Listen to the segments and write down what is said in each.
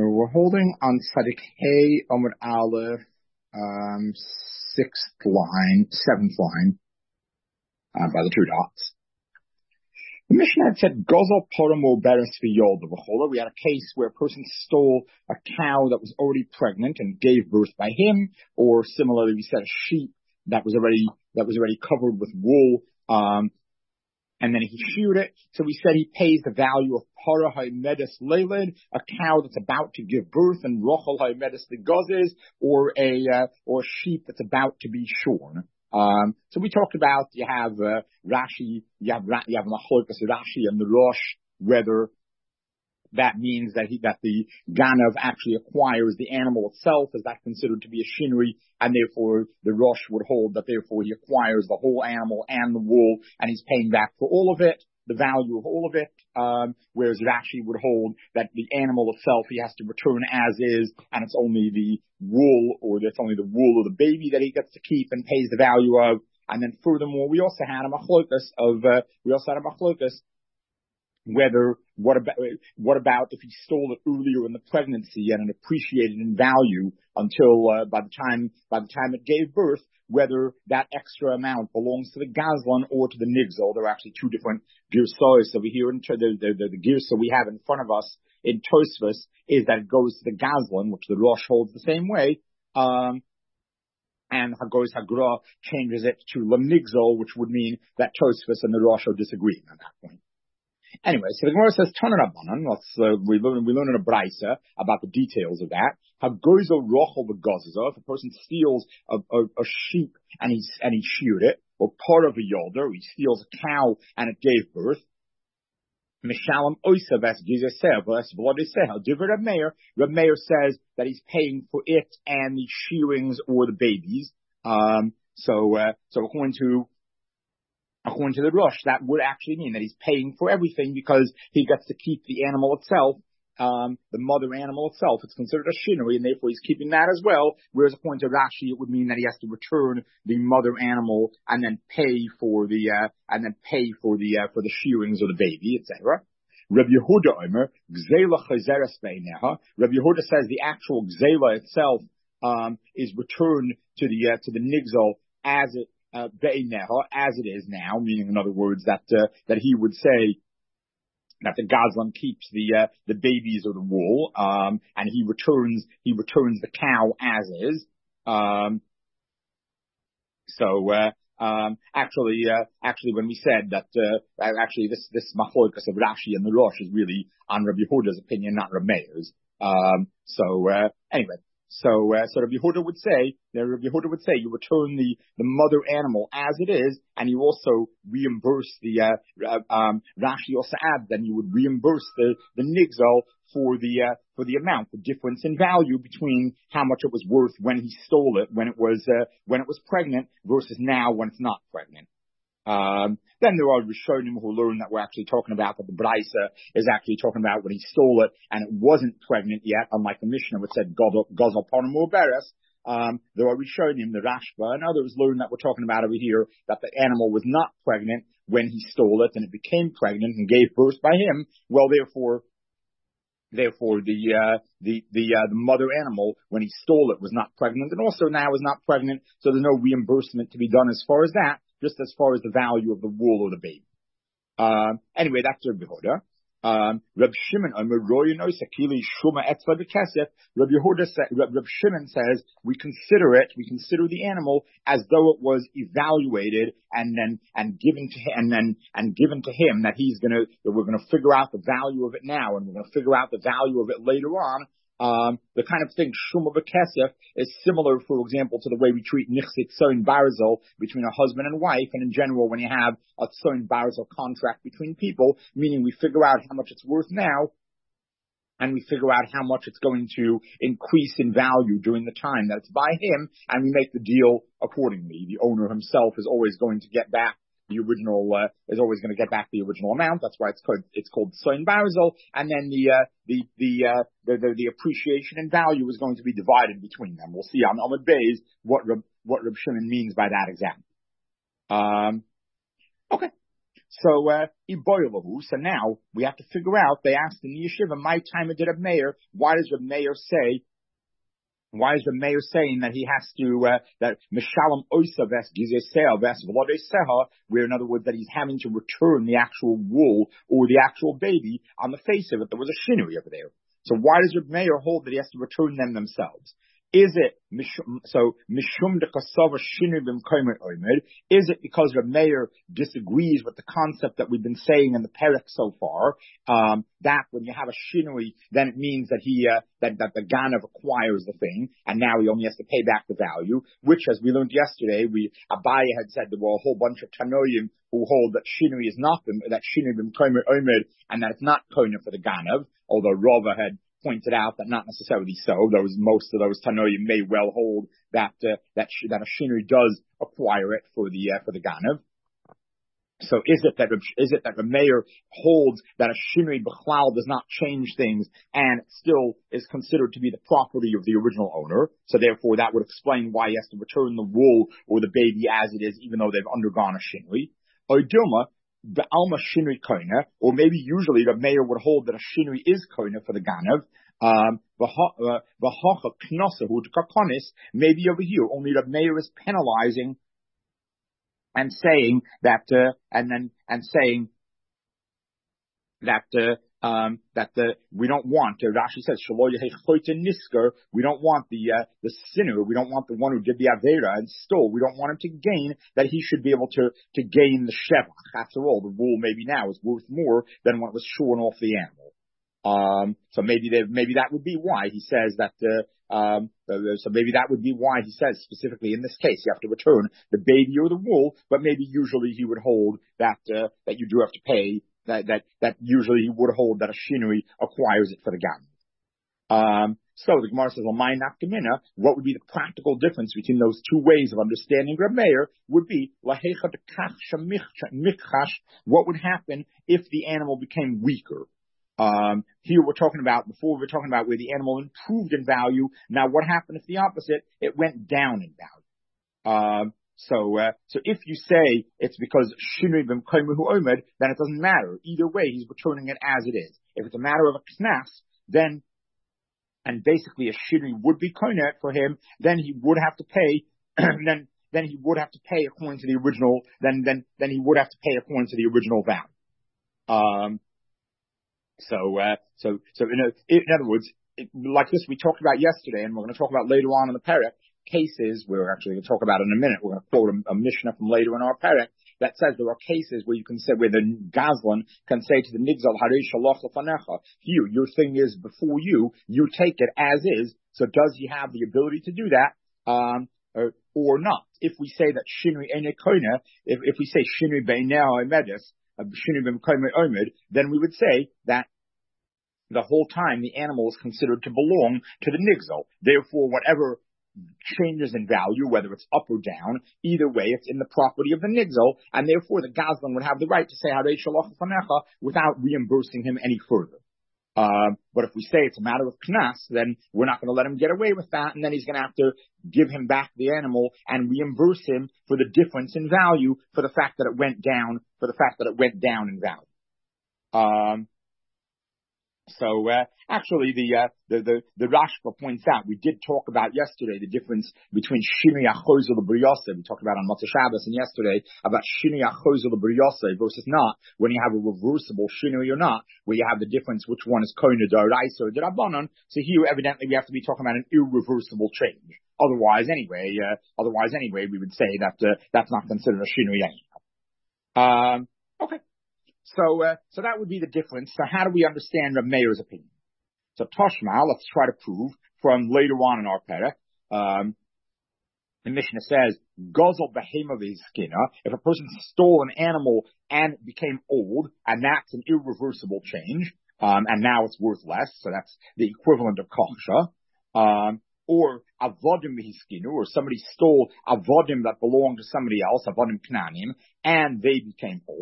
We're holding on Tzadik Hey Amud Aleph, seventh line, by the two dots. The Mishnah had said, Gozal Poramo Beres V'Yolda V'Chola. We had a case where a person stole a cow that was already pregnant and gave birth by him, or similarly, we said a sheep that was already covered with wool, and then he sheared it. So we said he pays the value of Para Ha'medes Leilid, a cow that's about to give birth, and Rochel Ha'medes Legozes, or a sheep that's about to be shorn. So we talked about, you have Rashi, you have Machlokes Rashi and the Rosh, whether that means that the Ganav actually acquires the animal itself. Is that considered to be a shinri? And therefore the Rosh would hold that therefore he acquires the whole animal and the wool, and he's paying back for all of it, the value of all of it. Whereas Rashi would hold that the animal itself he has to return as is, and it's only the wool, or it's only the wool of the baby that he gets to keep and pays the value of. And then furthermore, we also had a machlokes whether, what about if he stole it earlier in the pregnancy and it appreciated in value until, by the time it gave birth, whether that extra amount belongs to the Gazlan or to the Nigzal. There are actually two different girsas. So we hear the girsa we have in front of us in Tosfos is that it goes to the Gazlan, which the Rosh holds the same way. And Hagoz Hagra changes it to Lamnigzal, which would mean that Tosfos and the Rosh are disagreeing at that point. Anyway, so the Gemara says, Tanan Rabbanan, we learn in a Braisa about the details of that. Hagozo rochel v'gozzo, if a person steals a sheep and he sheared it, or part of a yolder, he steals a cow and it gave birth. Mishalem oisa ves gizeseh ves v'lodeseh. Divrei Reb Meir. Reb Meir says that he's paying for it and the shearings or the babies. So according to the Rosh, that would actually mean that he's paying for everything because he gets to keep the animal itself, the mother animal itself. It's considered a shinri, and therefore he's keeping that as well. Whereas according to Rashi, it would mean that he has to return the mother animal and then pay for the shearings of the baby, etc. Rabbi Yehuda Omer, Gzela Chazeres Beineha. Rabbi Yehuda says the actual Gzela itself is returned to the Nigzal as it is now, meaning in other words that he would say that the Gazlan keeps the babies or the wool, and he returns the cow as is. Actually, when we said that, this machlokes of Rashi and the Rosh is really on Rabbi Yehuda's opinion, not Reb Meir's. Anyway. So Rabbi Yehuda would say you return the mother animal as it is, and you also reimburse Rashi also adds then you would reimburse the Nigzal for the amount, the difference in value between how much it was worth when he stole it, when it was pregnant versus now when it's not pregnant. Then there are Rishonim who learn that we're actually talking about that the Braisa is actually talking about when he stole it and it wasn't pregnant yet, unlike the Mishnah which said Gozal Parnamur Beres. There are Rishonim, the Rashba, and others learn that we're talking about over here that the animal was not pregnant when he stole it and it became pregnant and gave birth by him. Well, therefore the mother animal when he stole it was not pregnant, and also now is not pregnant, so there's no reimbursement to be done as far as that, just as far as the value of the wool of the baby. Anyway, that's Reb Yehuda. Reb Shimon Reb Shimon says we consider the animal as though it was evaluated and given to him that we're gonna figure out the value of it now and we're gonna figure out the value of it later on. The kind of thing Shuma B'Kesef is similar, for example, to the way we treat Nichsit Tzoin Barzel between a husband and wife, and in general when you have a Tzoin Barzel contract between people, meaning we figure out how much it's worth now, and we figure out how much it's going to increase in value during the time that it's by him, and we make the deal accordingly. The owner himself is always going to get back the original amount. That's why it's called Tzoin Barzel, and then the appreciation and value is going to be divided between them. We'll see on Amud Beis what Reb Shimon means by that example. Okay. So now we have to figure out, they asked in the yeshiva, my time did a mayor, why does the mayor say, why is the mayor saying that he has to, that Mishalom Oisa ves Gizesel ves Vlodeseha, where in other words that he's having to return the actual wool or the actual baby on the face of it? There was a shinui over there. So why does the mayor hold that he has to return them themselves? Is it mishum de kasava shinui b'mkomer omer? Is it because the mayor disagrees with the concept that we've been saying in the perek so far? That when you have a shinui, then it means that that the ganav acquires the thing, and now he only has to pay back the value. Which, as we learned yesterday, Abaye had said there were a whole bunch of tanoim who hold that shinui is not that shinui b'mkomer omer, and that it's not koiner for the ganav. Although Rava had pointed out that not necessarily so. Most of those tanoim may well hold that a shinui does acquire it for the ganav. So is it that the mayor holds that a shinui b'chlal does not change things and still is considered to be the property of the original owner? So therefore, that would explain why he has to return the wool or the baby as it is, even though they've undergone a shinui. Or Dilma, the alma shinui koina, or maybe usually the mayor would hold that a shinui is koina for the ganav. Maybe over here only the mayor is penalizing and saying that we don't want. Rashi says we don't want the sinner, we don't want the one who did the avera and stole. We don't want him to gain that he should be able to gain the shevach. After all, the wool maybe now is worth more than what was shorn off the animal. So maybe that would be why he says that. So maybe that would be why he says specifically in this case you have to return the baby or the wool, but maybe usually he would hold that you do have to pay. That usually he would hold that a shinui acquires it for the ganav. So the Gemara says, what would be the practical difference between those two ways of understanding Reb Meir would be, what would happen if the animal became weaker? Here we're talking about where the animal improved in value. Now what happened if the opposite? It went down in value. So if you say it's because shinui b'mkomer hu omed, then it doesn't matter. Either way, he's returning it as it is. If it's a matter of a knas, then, and basically a shinui would be koiner for him, then he would have to pay, then he would have to pay according to the original, then he would have to pay according to the original value. So in other words, like this we talked about yesterday, and we're going to talk about later on in the perek, cases, we're actually going to talk about in a minute, we're going to quote a Mishnah from later in our perek, that says there are cases where you can say, where the Gazlan can say to the Nigzal, Harei Shalach Lefanecha, your thing is before you take it as is, so does he have the ability to do that, or not? If we say that Shinui Ene Koine, if we say Shinui Beineo Emedis, Shinui B'mkomer Omed, then we would say that the whole time the animal is considered to belong to the Nigzal. Therefore, whatever changes in value, whether it's up or down, either way, it's in the property of the Nigzal, and therefore the Gazlan would have the right to say Harei Shalach Lefanecha without reimbursing him any further. But if we say it's a matter of knas, then we're not going to let him get away with that, and then he's going to have to give him back the animal and reimburse him for the difference in value, for the fact that it went down, in value. Actually, the Rashba points out, we did talk about yesterday the difference between Shinui Achozel L'Briyose. We talked about on Motzei Shabbos and yesterday about Shinui Achozel L'Briyose versus not, when you have a reversible Shinui or not, where you have the difference which one is Koine D'Oraisa or D'Rabbanan. So here, evidently, we have to be talking about an irreversible change. Otherwise, anyway, we would say that that's not considered a Shinui anyhow. Okay. So that would be the difference. So how do we understand Reb Meir's opinion? So Toshma, let's try to prove from later on in our perek. The Mishnah says, Gozel behema v'hiskina. If a person stole an animal and became old, and that's an irreversible change, and now it's worth less, so that's the equivalent of kachsha. Or avodim v'hiskinu, or somebody stole avodim that belonged to somebody else, avodim knanim, and they became old.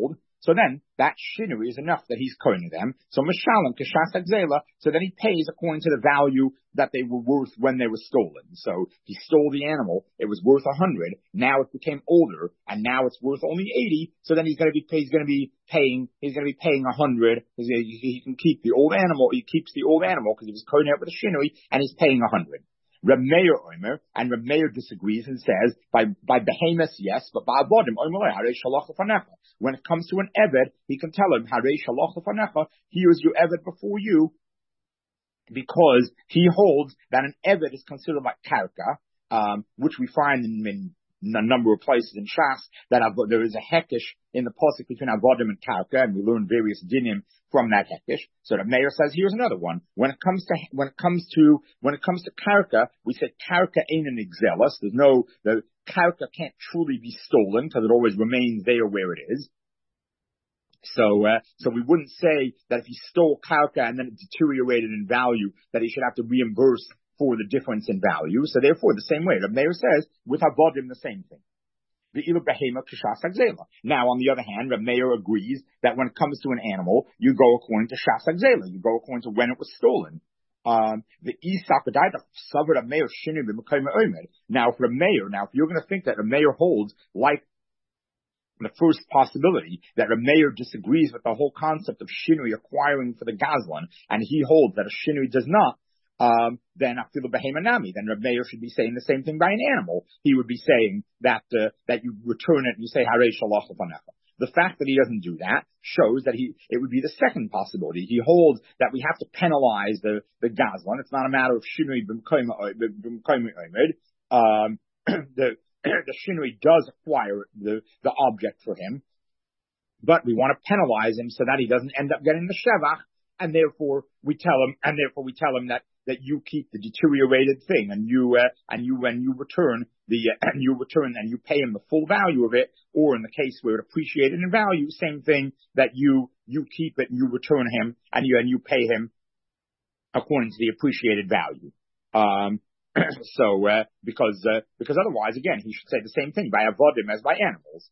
So then that shinui is enough that he's koine them. So Mishalim Kashas Agzela, so then he pays according to the value that they were worth when they were stolen. So he stole the animal, it was worth 100, now it became older, and now it's worth only 80, so then he's gonna be paying 100, he can keep the old animal, he keeps the old animal because he was koine it with a shinui, and he's paying 100. Reb Meir Omer, and Reb Meir disagrees and says, by behemoths, yes, but by avodim, when it comes to an eved, he can tell him, he was your eved before you, because he holds that an eved is considered like karka, which we find in a number of places in Shas, that there is a hekesh in the pasuk between avodim and karka, and we learn various dinim from that hekesh. So the mayor says, here's another one. When it comes to karka, we say karka ain't an exelis. The karka can't truly be stolen because it always remains there where it is. So we wouldn't say that if he stole karka and then it deteriorated in value, that he should have to reimburse for the difference in value. So therefore, the same way, the mayor says, with avodim, the same thing. Now, on the other hand, the mayor agrees that when it comes to an animal, you go according to Shas Agzela. You go according to when it was stolen. The mayor Now, for a mayor, if you're going to think that a mayor holds like the first possibility, that a mayor disagrees with the whole concept of shinui acquiring for the gazlan, and he holds that a shinui does not, then afilu behemanami, then Reb Meir should be saying the same thing by an animal. He would be saying that you return it and you say harei shalach lefanecha. The fact that he doesn't do that shows that it would be the second possibility. He holds that we have to penalize the gazlan. It's not a matter of shinui b'mkoim omed. The shinui does acquire the object for him, but we want to penalize him so that he doesn't end up getting the shevach, and therefore we tell him that you keep the deteriorated thing, and you return and you pay him the full value of it, or in the case where it appreciated in value, same thing, that you keep it and you return him and you pay him according to the appreciated value. Because otherwise, again, he should say the same thing by avodim as by animals.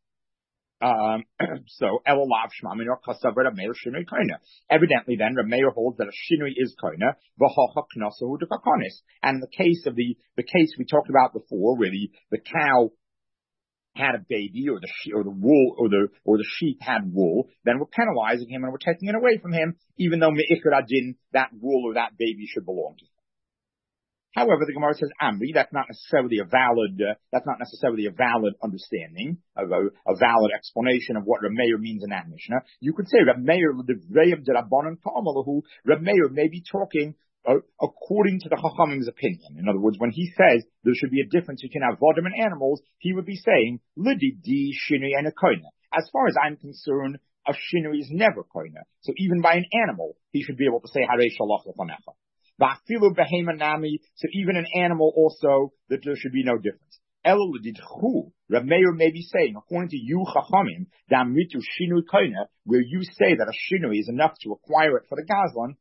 Evidently then, Reb Meir holds that a shinui is koina, v'hocha knasahu dekakonis. And in the case we talked about before, where the cow had a baby, or the sheep had wool, then we're penalizing him and we're taking it away from him, even though me'ikar adin, that wool or that baby should belong to him. However, the Gemara says, Amri, that's not necessarily a valid understanding, a valid explanation of what Reb Meir means in that Mishnah. You could say Reb Meir may be talking according to the Chachamim's opinion. In other words, when he says there should be a difference between avodim and animals, he would be saying, Lididi shinui and a koina. As far as I'm concerned, a shinui is never koina. So even by an animal, he should be able to say, Harei shalach lefanecha. So even an animal also, that there should be no difference. Reb Meir may be saying, according to you Chachamim, Damritu shinui koina, where you say that a shinui is enough to acquire it for the gazlan,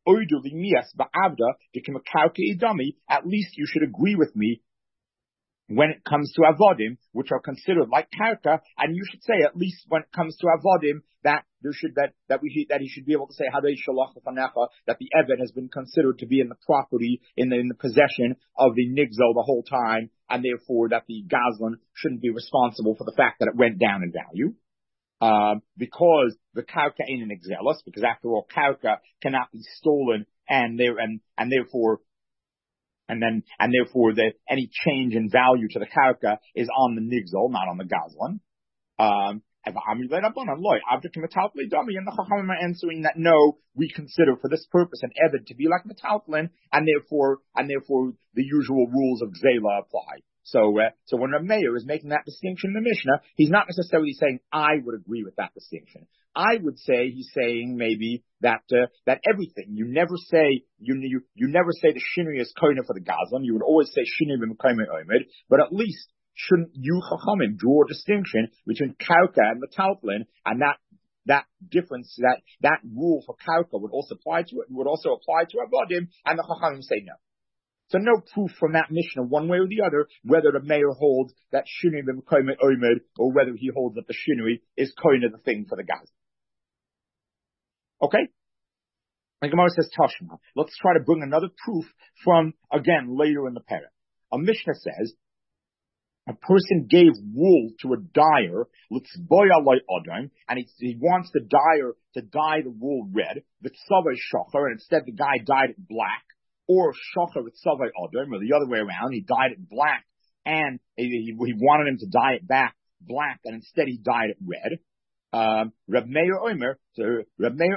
at least you should agree with me when it comes to avodim, which are considered like karka, and you should say at least when it comes to avodim that he should be able to say harei shalach lefanecha, that the eved has been considered to be in the property, in the possession of the nigzel the whole time, and therefore that the gazlan shouldn't be responsible for the fact that it went down in value. Because the karka ain't an exelis, because after all, karka cannot be stolen, and therefore any change in value to the karka is on the nigzel, not on the gazlan. And the Chachamim are answering that no, we consider for this purpose an eved to be like metaltlin, and therefore the usual rules of gzela apply. So when Reb Meir is making that distinction in the Mishnah, he's not necessarily saying I would agree with that distinction. I would say he's saying maybe that everything, you never say the shinui is koina for the gazlan. You would always say shinui b'mekayim omed, but at least shouldn't you Chachamim draw a distinction between karka and metaltlin, and that difference, that rule for karka would also apply to avodim, and the Chachamim say no. So no proof from that Mishnah, one way or the other, whether the mayor holds that shinui b'mekayim omed, or whether he holds that the shinui is koina, the thing for the gazlan. Okay? The Gemara says Tashma. Let's try to bring another proof from, again, later in the parah. A Mishnah says, a person gave wool to a dyer, and he wants the dyer to dye the wool red, and instead the guy dyed it black, or shocher v'tzavay adam, or the other way around, he dyed it black, and he wanted him to dye it back black, and instead he dyed it red. Reb Meir Omer, the Reb Meir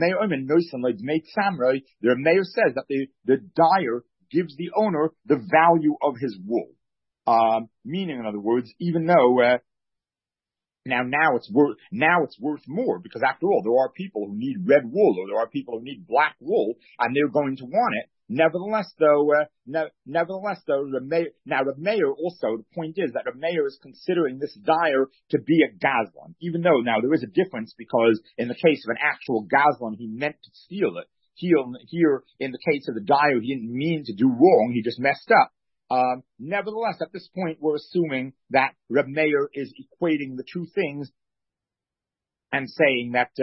says that the dyer gives the owner the value of his wool. Meaning, in other words, even though now it's worth more, because after all, there are people who need red wool, or there are people who need black wool, and they're going to want it. Nevertheless, though, Reb Meir also, the point is that Reb Meir is considering this dyer to be a gazlan, even though now there is a difference, because in the case of an actual gazlan, he meant to steal it. Here, in the case of the dyer, he didn't mean to do wrong, he just messed up. Nevertheless, at this point, we're assuming that Reb Meir is equating the two things, and saying that,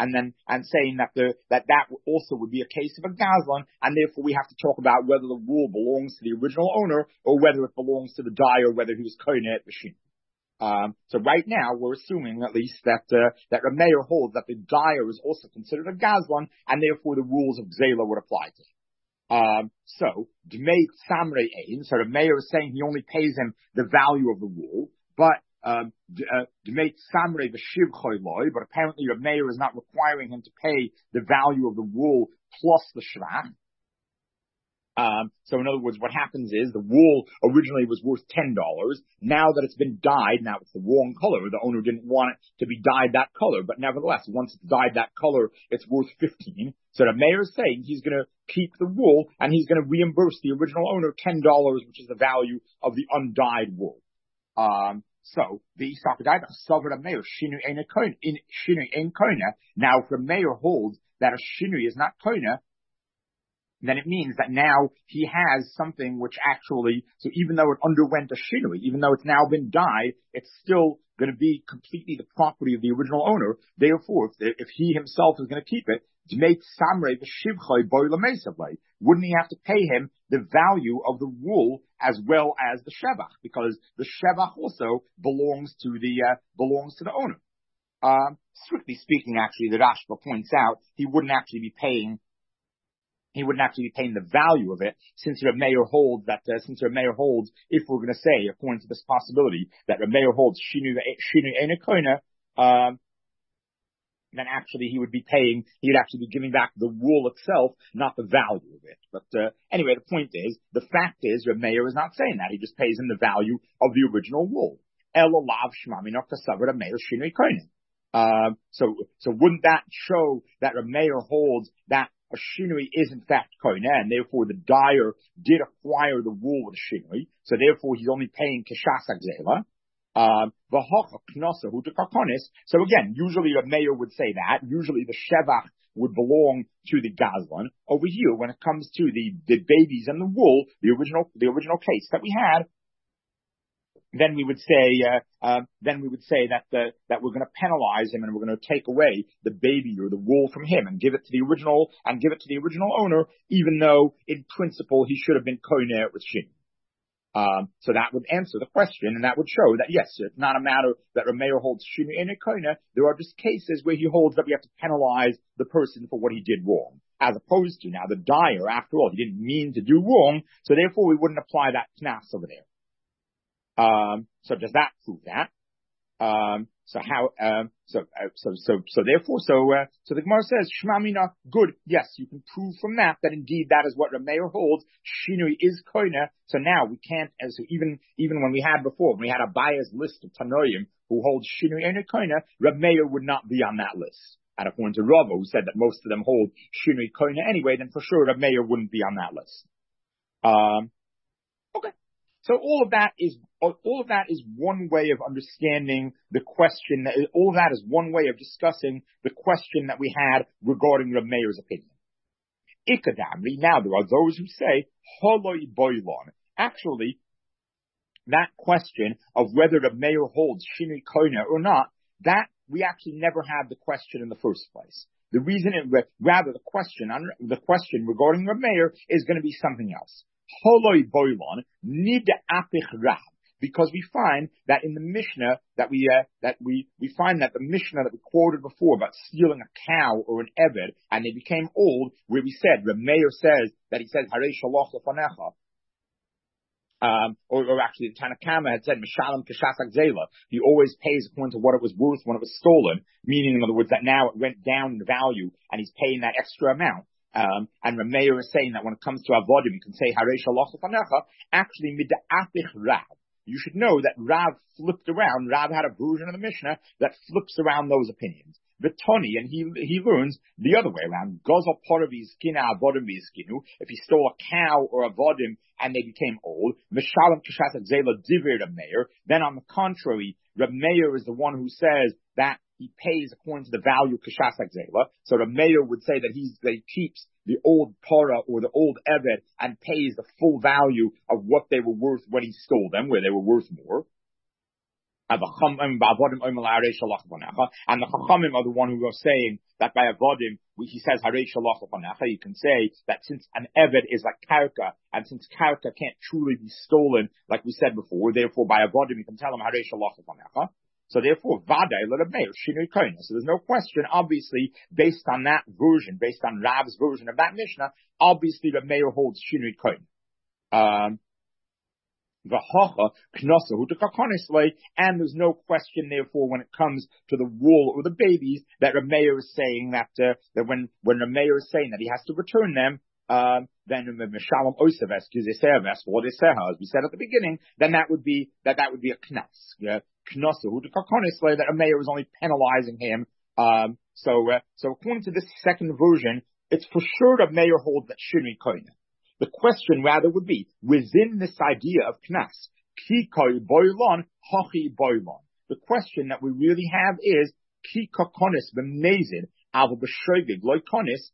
that also would be a case of a gazlan, and therefore we have to talk about whether the wool belongs to the original owner or whether it belongs to the dyer, whether he was koineh at the shin. So right now we're assuming at least that Reb Meir holds that the dyer is also considered a gazlan, and therefore the rules of Gzela would apply to him. So Dmei Samrei Ein, so Reb Meir is saying he only pays him the value of the wool, but Dmei Samrei v'shiv choyloi, but apparently Reb Meir is not requiring him to pay the value of the wool plus the shvach. So in other words, what happens is the wool originally was worth $10. Now that it's been dyed, now it's the wrong color. The owner didn't want it to be dyed that color, but nevertheless, once it's dyed that color, it's worth $15. So the mayor is saying he's going to keep the wool and he's going to reimburse the original owner $10, which is the value of the undyed wool. So the Isakadai Savra Mayor Shinu Ein Koina. Now, if the mayor holds that a Shinu is not Koina, then it means that now he has something which actually, so even though it underwent a Shinui, even though it's now been dyed, it's still going to be completely the property of the original owner. Therefore, if he himself is going to keep it, to make Samrei the Shivchai Boila Mesavlay, wouldn't he have to pay him the value of the wool as well as the Shevach? Because the Shevach also belongs to the owner. Strictly speaking, actually, the Rashba points out, he wouldn't actually be paying the value of it, since Reb Meir holds, if we're going to say, according to this possibility, that Reb Meir holds Shinu Ein Koina, then actually he would actually be giving back the wool itself, not the value of it. But anyway, the point is, the fact is, Reb Meir is not saying that. He just pays him the value of the original wool. So wouldn't that show that Reb Meir holds that a shinui is in fact koineh, and therefore the dyer did acquire the wool with a shinui, so therefore he's only paying keshas agzela. So again, usually a mayor would say that. Usually the shevach would belong to the gazlan. Over here, when it comes to the babies and the wool, the original case that we had, then we would say that we're going to penalize him and we're going to take away the baby or the wool from him and give it to the original owner, even though in principle he should have been koineh with shin. So that would answer the question, and that would show that yes, it's not a matter that Reb Meir holds shinu ein koineh. There are just cases where he holds that we have to penalize the person for what he did wrong, as opposed to now the dyer. After all, he didn't mean to do wrong, so therefore we wouldn't apply that knas over there. So does that prove that? So the Gemara says, Shema Mina, good. Yes, you can prove from that indeed that is what Reb Meir holds. Shinui is koineh. So now we can't, so even when we had Abaya's list of Tanoim who hold Shinui and koineh, Reb Meir would not be on that list. And according to Rava, who said that most of them hold Shinui koineh anyway, then for sure Reb Meir wouldn't be on that list. Okay. So all of that is one way of understanding the question. All of that is one way of discussing the question that we had regarding Reb Meir's opinion. Ikadamri. Now there are those who say holoi boilon. Actually, that question of whether Reb Meir holds shinui koineh or not, that we actually never had the question in the first place. The reason, rather the question regarding Reb Meir is going to be something else. Holoi boilon nid apich Rav. Because we find that in the Mishnah that we find that the Mishnah that we quoted before about stealing a cow or an eved and they became old, where we said Reb Meir says that he says Harei Shaloch Lefanecha, or actually the Tanakama had said Mishalem Keshasak Zela. He always pays according to what it was worth when it was stolen, meaning in other words that now it went down in value and he's paying that extra amount. And Reb Meir is saying that when it comes to avodim, you can say Harei Shaloch Lefanecha. Actually, mid'apich Rav. You should know that Rav flipped around. Rav had a version of the Mishnah that flips around those opinions. Vitoni, and he learns the other way around. Gozal poravi skina avodim v'skinu. If he stole a cow or a vodim and they became old, Mishalem Keshasak Zela divir Reb Meir. Then on the contrary, Reb Meir is the one who says that he pays according to the value of Keshasak Zela. So the Meir would say that he keeps the old para or the old eved and pays the full value of what they were worth when he stole them, where they were worth more. And the Chachamim are the one who are saying that by avodim, he says Harei Shaloch Lefanecha. You can say that since an eved is like karka, and since karka can't truly be stolen, like we said before, therefore by avodim you can tell him Harei Shaloch Lefanecha. So therefore, Vadai L'Reb Meir, Shinui Koina. So there's no question, obviously, based on that version, based on Rav's version of that Mishnah, obviously Reb Meir holds Shinui Koina. And there's no question, therefore, when it comes to the wool or the babies, that Reb Meir is saying that when Reb Meir is saying that he has to return them, then Mishalom Oseves, Gizeseves, or Deseha, as we said at the beginning, then that would be a knas. That a mayor is only penalizing him. So according to this second version, it's for sure a mayor holds that Shinui Koina. The question rather would be, within this idea of knas, ki koi boilon, hachi boilon. The question that we really have is, ki kakonis b'mezid, ava b'shoigig loy konis.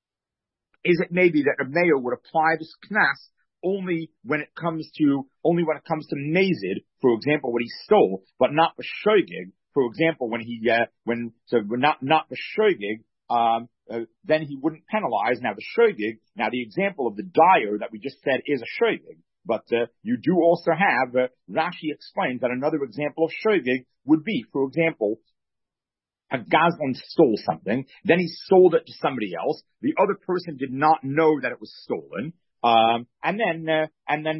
Is it maybe that a mayor would apply this knas only when it comes to Nazid, for example, what he stole, but not the Shoigig, for example, not the Shoigig, then he wouldn't penalize. Now the Shoigig, the example of the dyer that we just said is a Shoigig, but you do also have, Rashi explains that another example of Shoigig would be, for example, a Gazlan stole something, then he sold it to somebody else, the other person did not know that it was stolen, and then the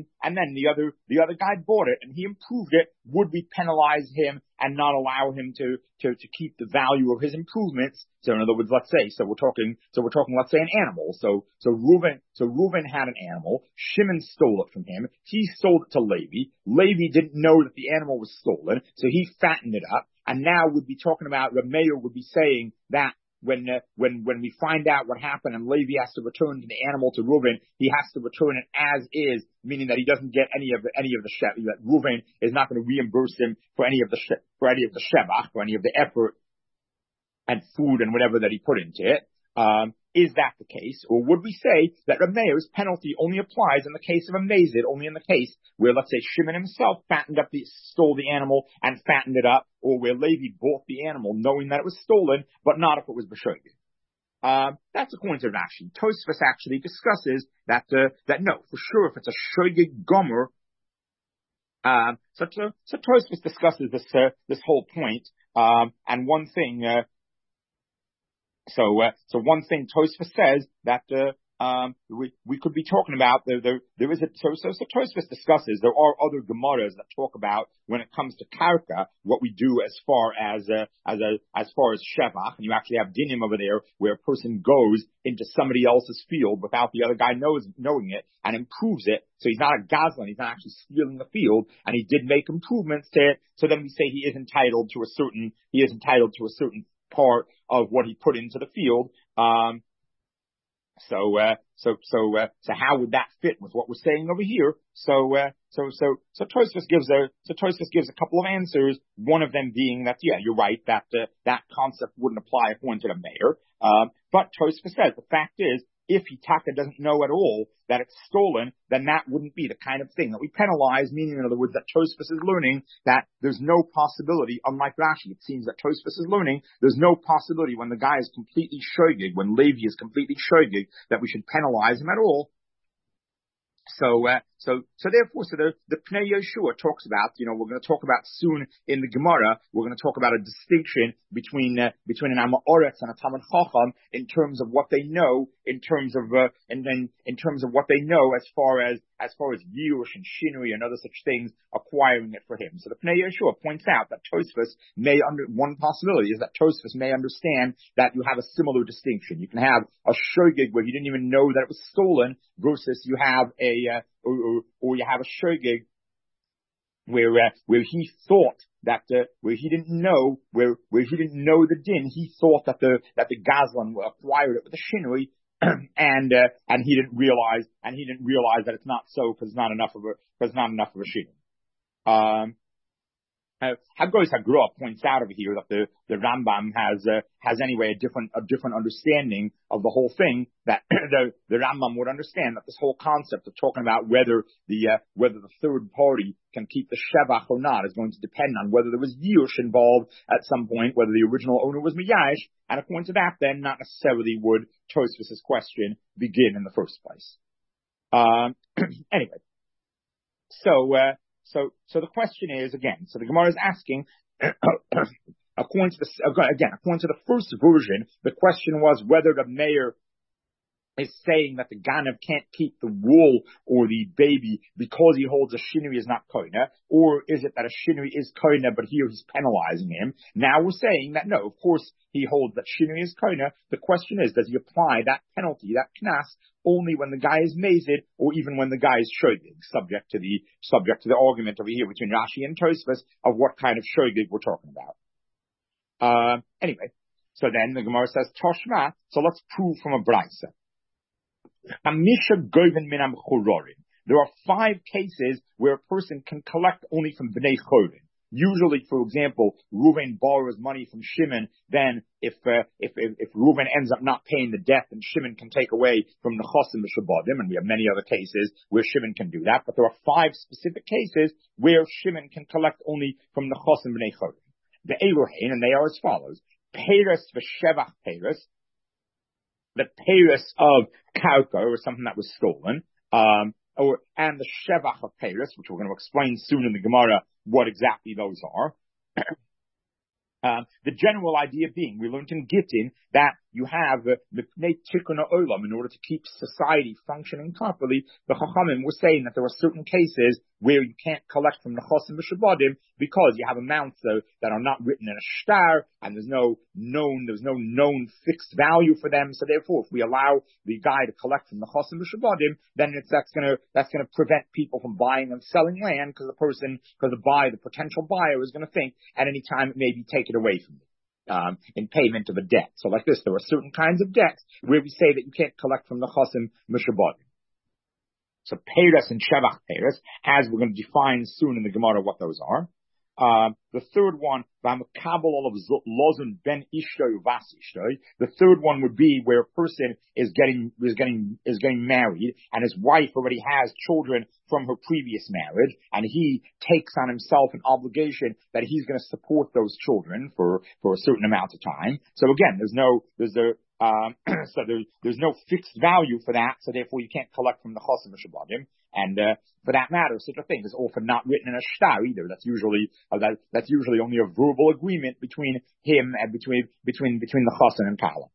other guy bought it and he improved it. Would we penalize him and not allow him to keep the value of his improvements? So in other words, let's say, we're talking, let's say an animal. So Reuven had an animal. Shimon stole it from him. He sold it to Levi. Levi didn't know that the animal was stolen, so he fattened it up. And now we'd be talking about, Reb Meir would be saying that when we find out what happened and Levi has to return the animal to Reuven, he has to return it as is, meaning that he doesn't get any of the shevach. That Reuven is not going to reimburse him for any of the shevach, for any of the effort and food and whatever that he put into it. Is that the case? Or would we say that Reb Meir's penalty only applies in the case of a mazid, only in the case where, let's say, Shimon himself stole the animal and fattened it up, or where Levi bought the animal knowing that it was stolen, but not if it was b'shoigig? That's according to Rashi. Tosfos actually discusses that no, for sure, if it's a shoigig gomer, so Tosfos discusses this whole point, and one thing, So one thing Tosfos says that we could be talking about there is a so Tosfos discusses there are other gemaras that talk about when it comes to karka what we do as far as shevach, and you actually have dinim over there where a person goes into somebody else's field without the other guy knowing it and improves it. So he's not a gazlan, he's not actually stealing the field, and he did make improvements to it. So then we say he is entitled to a certain part of what he put into the field. So how would that fit with what we're saying over here? So Tosfos gives a couple of answers. One of them being that, yeah, you're right, that concept wouldn't apply according to the mayor. But Tosfos says the fact is if Hitaka doesn't know at all that it's stolen, then that wouldn't be the kind of thing that we penalize, meaning, in other words, that Tosfos is learning that there's no possibility, unlike Rashi, it seems that Tosfos is learning there's no possibility when the guy is completely shogig, when Levi is completely shogig, that we should penalize him at all. So therefore, the Pnei Yeshua talks about, we're going to talk about soon in the Gemara, we're going to talk about a distinction between an Amoretz and a Talmid Chacham in terms of what they know, in terms of what they know as far as Yirush and Shinui and other such things, acquiring it for him. So the Pnei Yeshua points out that Tosfos one possibility is that Tosfos may understand that you have a similar distinction. You can have a shogig where he didn't even know that it was stolen, versus you have or you have a shogig where he thought that where he didn't know the din, he thought that the Gazlan acquired it with a shinui, and he didn't realize that it's not so, because it's not enough of a shinui. Haggois Hagra points out over here that the Rambam has anyway a different understanding of the whole thing, that the Rambam would understand that this whole concept of talking about whether the third party can keep the shevach or not is going to depend on whether there was Yush involved at some point, whether the original owner was Miyash, and according to that, then not necessarily would Tosfos' question begin in the first place. Anyway, so the question is, again, so the Gemara is asking, according to the first version, the question was whether the mayor is saying that the Ganav can't keep the wool or the baby because he holds a shinui is not koina, or is it that a shinui is koina, but here he's penalizing him? Now we're saying that no, of course he holds that shinui is koina. The question is, does he apply that penalty, that knas, only when the guy is mazid, or even when the guy is shogig, subject to the argument over here between Rashi and Tosfos of what kind of shogig we're talking about. Anyway, so then the Gemara says Toshma. So let's prove from a brayso. There are 5 cases where a person can collect only from Bnei Chorin. Usually, for example, Reuven borrows money from Shimon, then if Reuven ends up not paying the debt, then Shimon can take away from the Chosim Mishabadim, and we have many other cases where Shimon can do that, but there are 5 specific cases where Shimon can collect only from the Chosim Bnei Chorin. The Elohein, and they are as follows: Peiros v'Shevach Peiros, the Peiros of Kauka, or something that was stolen, and the Shevach of Peiros, which we're going to explain soon in the Gemara what exactly those are. The general idea being, we learned in Gittin that you have the Tikkun Olam, in order to keep society functioning properly. The Chachamim were saying that there are certain cases where you can't collect from the Chosim B'Shabadim because you have amounts that are not written in a shtar, and there's no known fixed value for them. So therefore, if we allow the guy to collect from the Chosim B'Shabadim, then that's gonna prevent people from buying and selling land, because the potential buyer is gonna think at any time it may be taken away from them in payment of a debt. So like this, there are certain kinds of debts where we say that you can't collect from the Chosim B'Shabadim. So Peiros and Shevach Peiros, as we're going to define soon in the Gemara what those are. The third one, the third one would be where a person is getting married, and his wife already has children from her previous marriage, and he takes on himself an obligation that he's going to support those children for a certain amount of time. So again, there's no fixed value for that, so therefore you can't collect from the Chosim B'Shabadim. And for that matter, such a thing is often not written in a shtar either. That's usually only a verbal agreement between him and between the Chosim and Kala.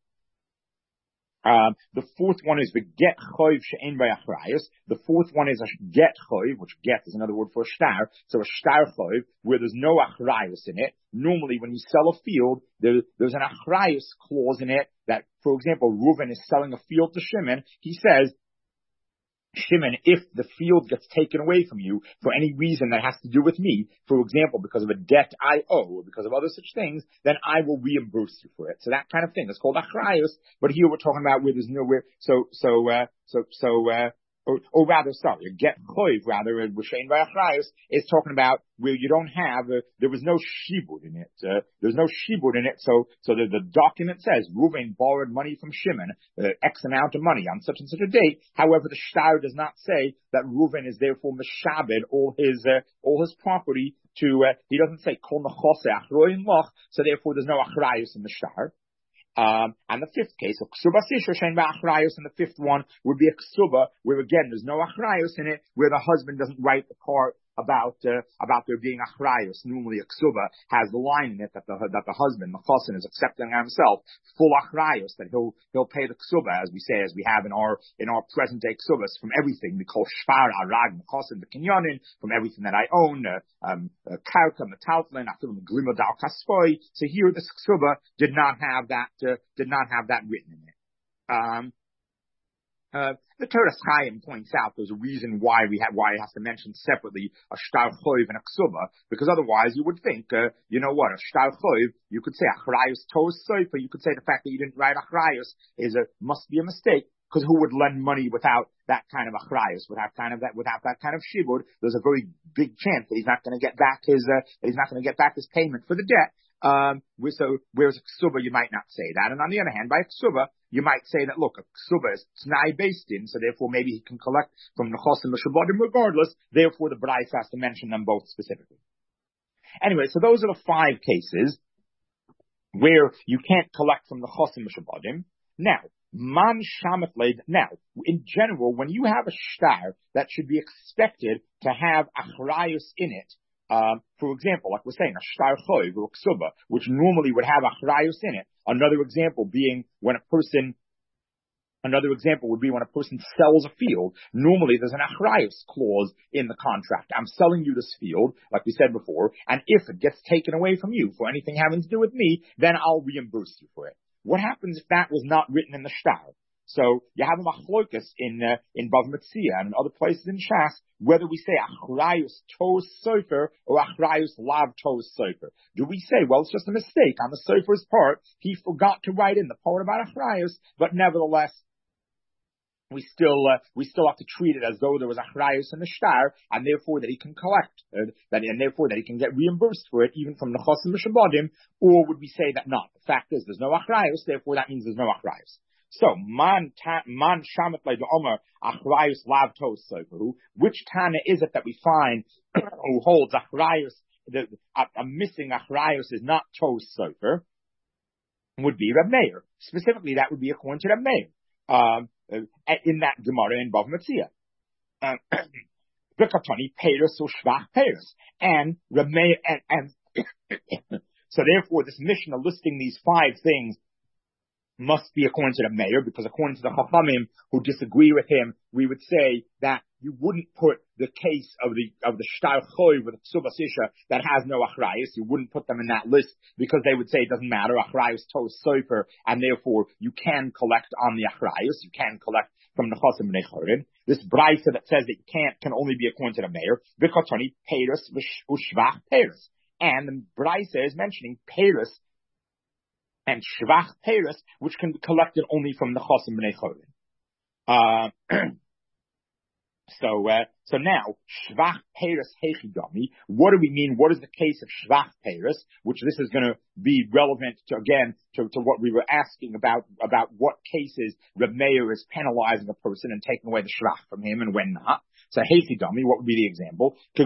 The fourth one is the get choiv she'en by achrayus. The fourth one is a get choiv, which get is another word for a shtar. So a shtar choiv, where there's no achrayus in it. Normally, when you sell a field, there's an achrayus clause in it that, for example, Reuven is selling a field to Shimon. He says, Shimon, if the field gets taken away from you for any reason that has to do with me, for example, because of a debt I owe, or because of other such things, then I will reimburse you for it. So that kind of thing is called achrayus. But here we're talking about where there's nowhere. or rather, sorry, a get choiv, rather, Rishain Vayachrayus, is talking about where you don't have, there was no shibud in it. There's no shibud in it, so the document says, Reuven borrowed money from Shimon, X amount of money on such and such a date. However, the shtar does not say that Reuven is therefore meshabed all his property to, he doesn't say, kol nechose achroin loch, so therefore there's no achrayus in the shtar. And the fifth case, and the fifth one would be a ksuba, where again there's no achrayus in it, where the husband doesn't write the part about there being achrayus. Normally a ksuba has the line in it that the husband, the chassan, is accepting on himself full achrayus, that he'll pay the ksuba, as we have in our present day ksubas, from everything we call shvar, arag, the chassan, the kinyanin, from everything that I own, karka, metaltlin, afil glima dal kasfoy. So here the ksuba did not have that written in it. The Torah Chaim points out there's a reason why it has to mention separately a shtar choiv and a ksuba, because otherwise you would think, a shtar choiv, you could say achrayus tos soifer, you could say the fact that you didn't write achrayus must be a mistake, because who would lend money without that kind of achrayus, without that kind of shibud? There's a very big chance that he's not going to get back his payment for the debt. Whereas a ksuba, you might not say that. And on the other hand, by a ksuba, you might say that, look, a ksuba is t'nai based in, so therefore maybe he can collect from the chosim m'shabodim regardless, therefore the Brais has to mention them both specifically. Anyway, so those are the 5 cases where you can't collect from the chosim m'shabodim. Now, man shamet leid. Now, in general, when you have a shtar that should be expected to have achrayus in it, for example, like we're saying, a shtar choiv or a ksuba, which normally would have achrayus in it. Another example would be when a person sells a field. Normally there's an achrayus clause in the contract. I'm selling you this field, like we said before, and if it gets taken away from you for anything having to do with me, then I'll reimburse you for it. What happens if that was not written in the shtar? So you have a machlokas in Bav Metzia and in other places in Shas, whether we say achrayus tos sofer or achrayus lav tos sofer. Do we say, well, it's just a mistake on the sofer's part, he forgot to write in the part about achrayus, but nevertheless, we still have to treat it as though there was achrayus in the shtar, and therefore that he can collect, and therefore that he can get reimbursed for it, even from the chosim m'shabodim, or would we say that not? The fact is, there's no achrayus, therefore that means there's no achrayus. So, man shamet leid omer achrayus lav tos sofer. Which Tana is it that we find who holds achrayus, a missing achrayus is not tos sofer? Would be Reb Meir. Specifically, that would be according to Reb Meir. In that Gemara in Bav Metzia. V'katani peiros or shvach peiros. And Reb Meir, and so therefore this Mishnah listing these 5 things must be according to the mayor, because according to the Chachamim who disagree with him, we would say that you wouldn't put the case of the shtar choiv with the ksubas isha that has no achrayus, you wouldn't put them in that list, because they would say it doesn't matter, achrayus tos sofer, and therefore you can collect on the achrayus, you can collect from the chosim b'nei chorin. This brayta that says that you can only be according to the mayor, v'kotoni peiros u'shvach peiros. And the brayta is mentioning peiros and shvach peiros, which can be collected only from the chosim b'nei chorin. So now, shvach peiros heichidami, what do we mean? What is the case of shvach peiros? Which this is going to be relevant to what we were asking about what cases Reb Meir is penalizing a person and taking away the shvach from him and when not. So heichidami, what would be the example? The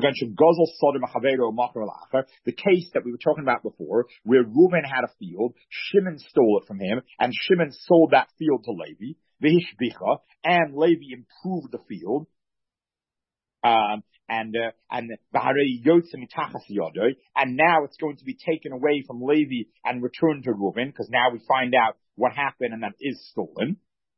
case that we were talking about before, where Reuven had a field, Shimon stole it from him, and Shimon sold that field to Levi, v'hishbicha, and Levi improved the field. And now it's going to be taken away from Levi and returned to Reuven, because now we find out what happened and that is stolen.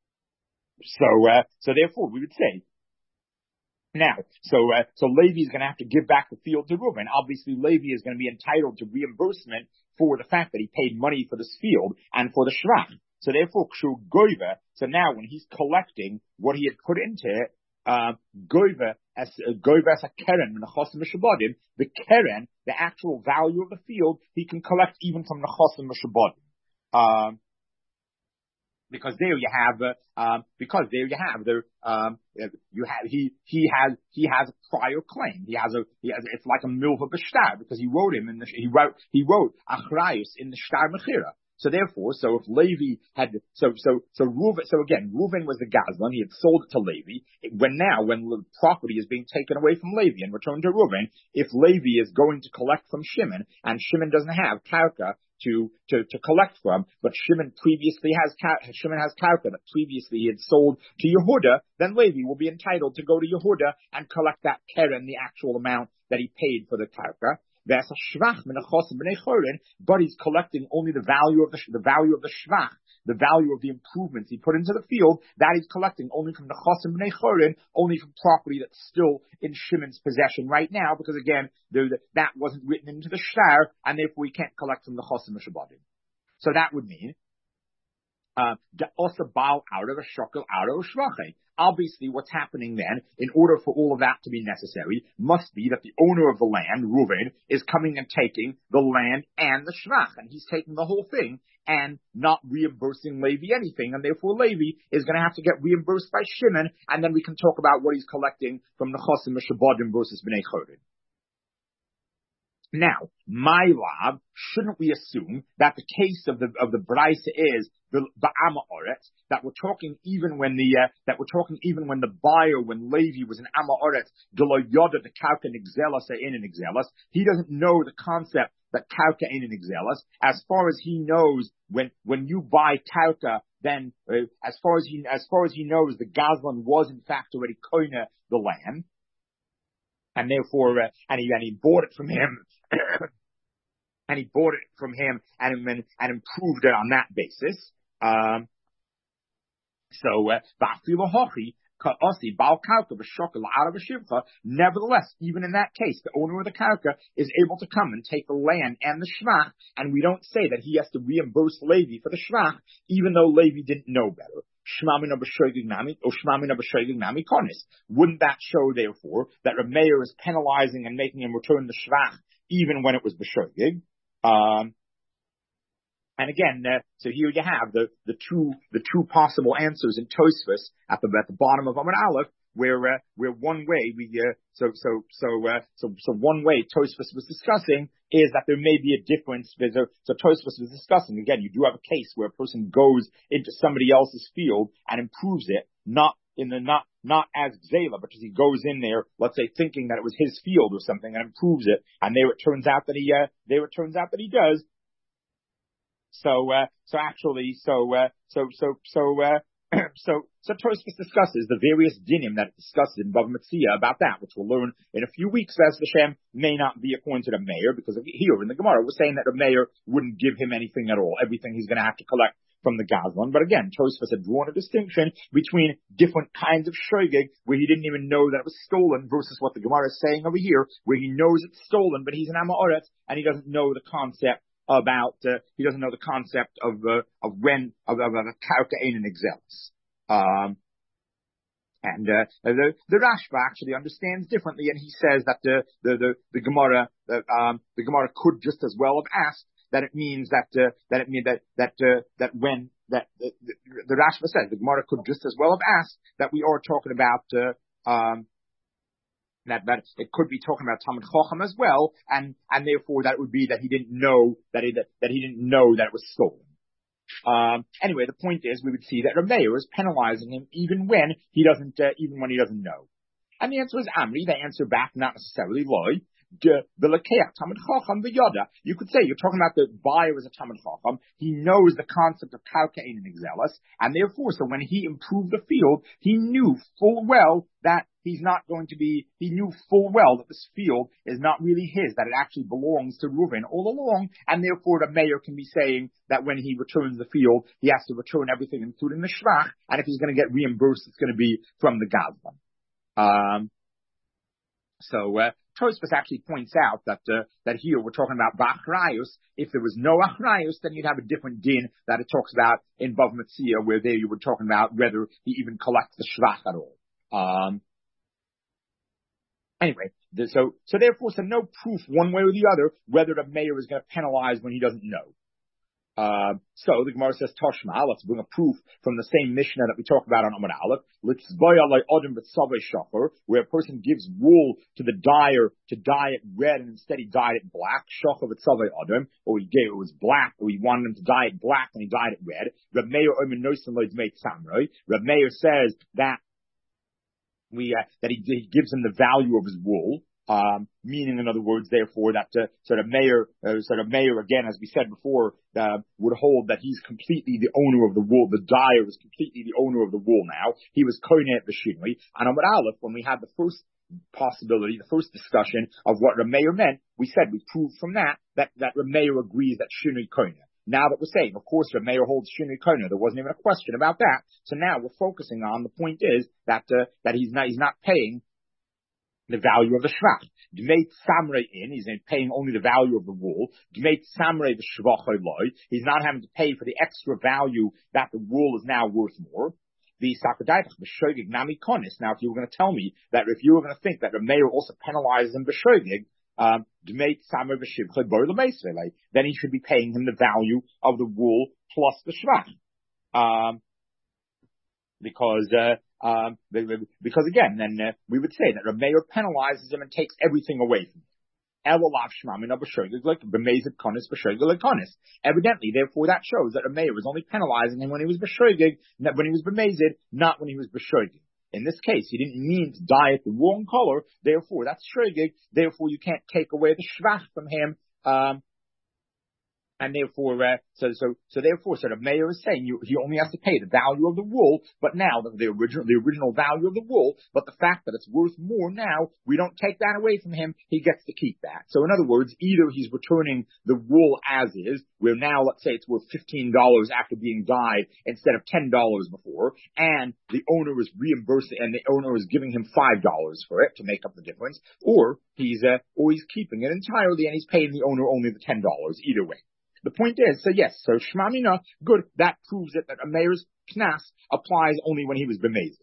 So therefore we would say, so Levi is going to have to give back the field to Reuven. Obviously Levi is going to be entitled to reimbursement for the fact that he paid money for this field and for the shrach. So therefore, so now when he's collecting what he had put into it, goiva as a keren in the chosim m'shabodim, the keren, the actual value of the field, he can collect even from the chosim m'shabodim. because there you have he has a prior claim. It's like a milva b'shtar, because he wrote achrayus in the shtar mechira. So therefore, if Levi had, Reuven was the Gazlan, he had sold it to Levi. When the property is being taken away from Levi and returned to Reuven, if Levi is going to collect from Shimon, and Shimon doesn't have karka to collect from, but Shimon has karka that previously he had sold to Yehuda, then Levi will be entitled to go to Yehuda and collect that keren, the actual amount that he paid for the karka. But he's collecting only the value of the shvach, the value of the improvements he put into the field. That he's collecting only from the chosim b'nei chorin, only from property that's still in Shimon's possession right now, because again, that wasn't written into the shtar, and therefore he can't collect from the chosim shabadim. So that would mean also bal out of a shokel out of a shvachei. Obviously, what's happening then, in order for all of that to be necessary, must be that the owner of the land, Reuven, is coming and taking the land and the shvach, and he's taking the whole thing and not reimbursing Levi anything, and therefore Levi is going to have to get reimbursed by Shimon, and then we can talk about what he's collecting from the chosim shabadim versus bnei chorin. Now, my lab, shouldn't we assume that the case of the Braisa is the Amma Oretz, that we're talking even when the buyer, when Levi was an Amma Oretz, Gelo Yoda the Kauka Nigzelas in an Nigzelas, he doesn't know the concept that Kauka in an Nigzelas. As far as he knows, when you buy Kauka, then as far as he knows, the Gazlan was in fact already koine the land, and therefore he bought it from him. And he bought it from him and improved it on that basis. Nevertheless, even in that case, the owner of the karka is able to come and take the land and the shvach, and we don't say that he has to reimburse Levi for the shvach, even though Levi didn't know better. Wouldn't that show, therefore, that Rameir is penalizing and making him return the shvach even when it was b'shogig? And again, so here you have the two possible answers in Tosfos at the bottom of Amud Aleph, where one way one way Tosfos was discussing is that there may be a difference. So Tosfos was discussing, again, you do have a case where a person goes into somebody else's field and improves it, not as Gzela, but as he goes in there, let's say thinking that it was his field or something, and improves it, and there it turns out that he does. So Tosfos discusses the various dinim that it discusses in Bava Metzia about that, which we'll learn in a few weeks. As Hashem may not be appointed a mayor, because here in the Gemara we're saying that a mayor wouldn't give him anything at all. Everything he's going to have to collect from the Gazlan. But again, Tosfos had drawn a distinction between different kinds of shogeg, where he didn't even know that it was stolen, versus what the Gemara is saying over here, where he knows it's stolen, but he's an Amma Oretz, and he doesn't know the concept of when of a karka ein an exelis. And the Rashba actually understands differently, and he says that the Gemara could just as well have asked that it means that the Rashba says the Gemara could just as well have asked that we are talking about that it could be talking about Talmid Chacham as well, and therefore that would be that he didn't know that it was stolen. Anyway, the point is, we would see that Rameir is penalizing him even when he doesn't know. And the answer is Amri. They answer back, not necessarily loy. You could say you're talking about the buyer as a Talmid Chacham. He knows the concept of karka ein an exelis, and therefore, so when he improved the field, he knew full well that he knew full well that this field is not really his, that it actually belongs to Reuven all along, and therefore the mayor can be saying that when he returns the field, he has to return everything, including the shvach, and if he's going to get reimbursed, it's going to be from the Gazlan. Tosfos actually points out that here we're talking about b'achrayus. If there was no achrayus, then you'd have a different din that it talks about in Bava Metzia, where there you were talking about whether he even collects the shvach at all. Anyway, so therefore, no proof one way or the other whether the mayor is going to penalize when he doesn't know. So the Gemara says, Toshma, let's bring a proof from the same Mishnah that we talked about on Amud Aleph, where a person gives wool to the dyer to dye it red and instead he dyed it black, or he gave it was black, or he wanted him to dye it black and he dyed it red. Reb Meir says that he gives him the value of his wool. Meaning, in other words, therefore, that sort of Meir again, as we said before, would hold that he's completely the owner of the wool. The dyer is completely the owner of the wool now. He was koine b'shinui. And Amud Aleph, when we had the first possibility, the first discussion of what Meir meant, we said we proved from that Meir agrees that shinui koine. Now that we're saying, of course, Meir holds shinui koine, there wasn't even a question about that. So now we're focusing on the point is that he's not paying the value of the shvach. Dmeit samrei he's paying only the value of the wool. Dmeit samrei the shvachai loy, he's not having to pay for the extra value that the wool is now worth more. The sakadaitach b'shogig nami konis. Now, if you were going to tell me that, if you were going to think that the Meir also penalizes him b'shogig, dmeit samrei b'shivchai bor l'meisvei, then he should be paying him the value of the wool plus the shvach. Because again, then we would say that Reb Meir penalizes him and takes everything away from him. Evidently, therefore, that shows that Reb Meir was only penalizing him when he was b'shoigig, when he was b'mezid, not when he was b'shoigig. In this case, he didn't mean to dye it the wrong color. Therefore, that's shoigig. Therefore, you can't take away the shvach from him. And therefore, therefore, Meir is saying he only has to pay the value of the wool, but now the original value of the wool, but the fact that it's worth more now, we don't take that away from him. He gets to keep that. So in other words, either he's returning the wool as is, where now let's say it's worth $15 after being dyed instead of $10 before, and the owner is reimbursing, and the owner is giving him $5 for it to make up the difference, or he's keeping it entirely and he's paying the owner only the $10. Either way. The point is, so Shema Mina, good, that proves it that a Meir's knas applies only when he was b'mezid.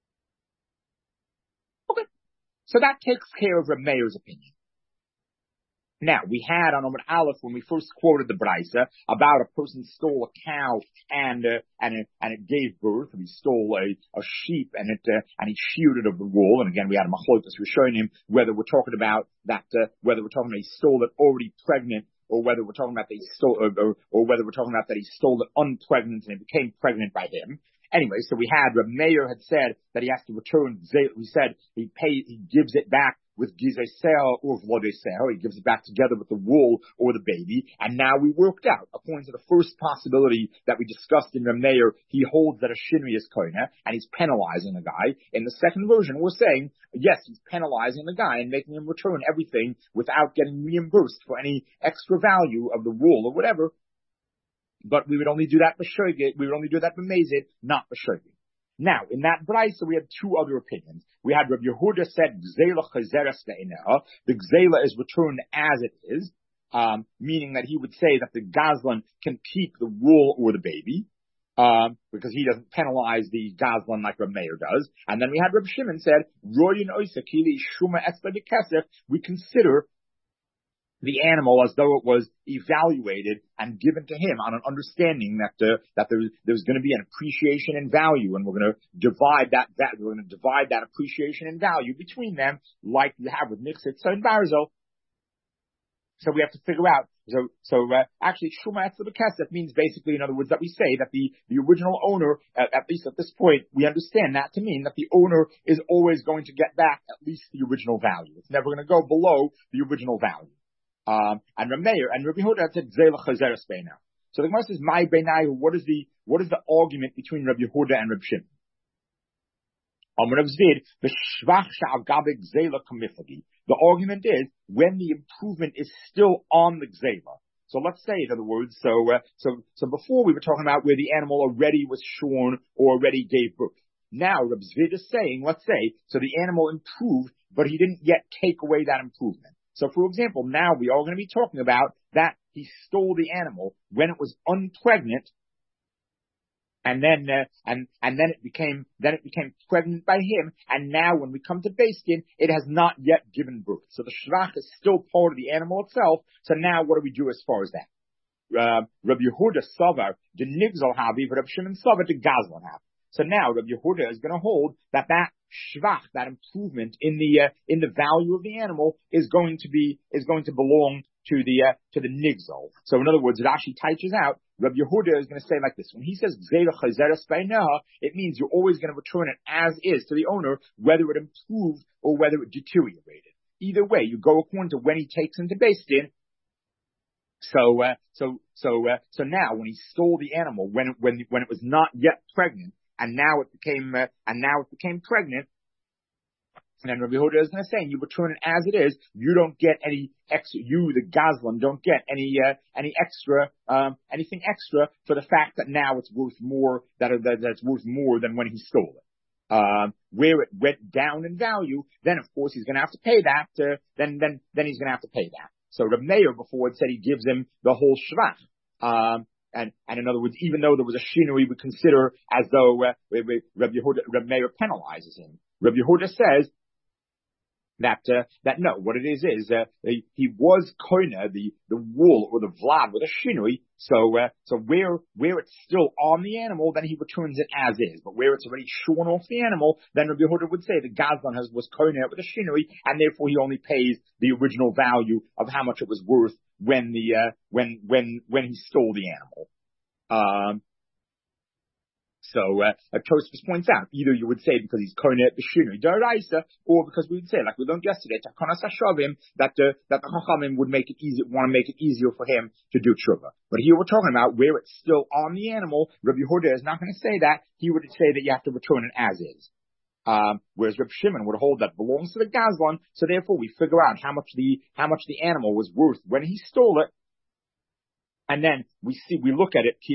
Okay. So that takes care of Reb Meir's opinion. Now, we had on Amud Aleph, when we first quoted the Braisa, about a person stole a cow and it gave birth, and he stole a sheep and he sheared it of the wool, and again we had a machlokas, we're showing him whether we're talking about he stole it already pregnant, or whether we're talking about that he stole, or whether we're talking about that he stole it unpregnant and it became pregnant by him. Anyway, so we had Reb Meir had said that he has to return. We said he gives it back with gizei seah or vlodei seah. He gives it back together with the wool or the baby. And now we worked out, according to the first possibility that we discussed in Reb Meir, he holds that a shinui is koina and he's penalizing the guy. In the second version, we're saying yes, he's penalizing the guy and making him return everything without getting reimbursed for any extra value of the wool or whatever. But we would only do that b'shoigig. We would only do that b'mezid, not b'shoigig. Now, in that brayso, we had two other opinions. We had Rabbi Yehuda said gzeila chazeres ve'eneha. The gzeila is returned as it is, meaning that he would say that the gazlan can keep the wool or the baby, because he doesn't penalize the gazlan like Rabbi Meir does. And then we had Rabbi Shimon said royin oisa kili shuma espa b'kesef. We consider the animal as though it was evaluated and given to him on an understanding that there's going to be an appreciation in value, and we're going to divide that appreciation in value between them, like you have with Nixitza and Barzel. So we have to figure out. Actually, Shuma Etzla B'Kesef means basically, in other words, that we say that the original owner, at least at this point, we understand that to mean that the owner is always going to get back at least the original value. It's never going to go below the original value. And Reb Meir and Rabbi Yehuda said Gzeila Chazeres Beinav. So the Gemara says, "My Beinayu." What is the argument between Rabbi Yehuda and Reb Shimon? The argument is when the improvement is still on the Gzeila. So let's say, in other words, so before we were talking about where the animal already was shorn or already gave birth. Now Reb Zvid is saying, let's say, so the animal improved, but he didn't yet take away that improvement. So, for example, now we are going to be talking about that he stole the animal when it was unpregnant, and then it became pregnant by him. And now, when we come to Beiskin, it has not yet given birth. So the shvach is still part of the animal itself. So now, what do we do as far as that? Rabbi Yehuda Savar the Nigzal Havi, but Rabbi Shimon Savar the Gazlan Havi. So now Rabbi Yehuda is going to hold that shvach, that improvement in the value of the animal is going to belong to the nigzal. So in other words, it actually teaches out. Rabbi Yehuda is going to say like this: when he says gzeira chayzeres beineha, it means you're always going to return it as is to the owner, whether it improved or whether it deteriorated. Either way, you go according to when he takes into Beis Din. So now when he stole the animal, when it was not yet pregnant, and now it became pregnant, and then Rabbi Yehuda is going to say, and you return it as it is, you don't get any extra, you, the Gazlan, don't get any extra, anything extra for the fact that now it's worth more, that's worth more than when he stole it. Where it went down in value, then of course he's going to have to pay that, then he's going to have to pay that. So Reb Meir before it said he gives him the whole shvach. And in other words, even though there was a shinui, we consider as though Reb Meir penalizes him. Reb Yehuda says that no, what it is he was koina the wool or the vlad with a shinui. So where it's still on the animal, then he returns it as is. But where it's already shorn off the animal, then Rabbi Yehuda would say the Gazlan was koina it with a shinui, and therefore he only pays the original value of how much it was worth when he stole the animal. So Tosfos points out, either you would say because he's koine the shinui daraisa, or because we would say, like we learned yesterday, takonas hashavim, that the chachamim would want to make it easier for him to do tshuva. But here we're talking about where it's still on the animal. Rabbi Yehuda is not going to say that. He would say that you have to return it as is. Whereas Reb Shimon would hold that belongs to the Gazlan, so therefore we figure out how much the animal was worth when he stole it. And then we look at it,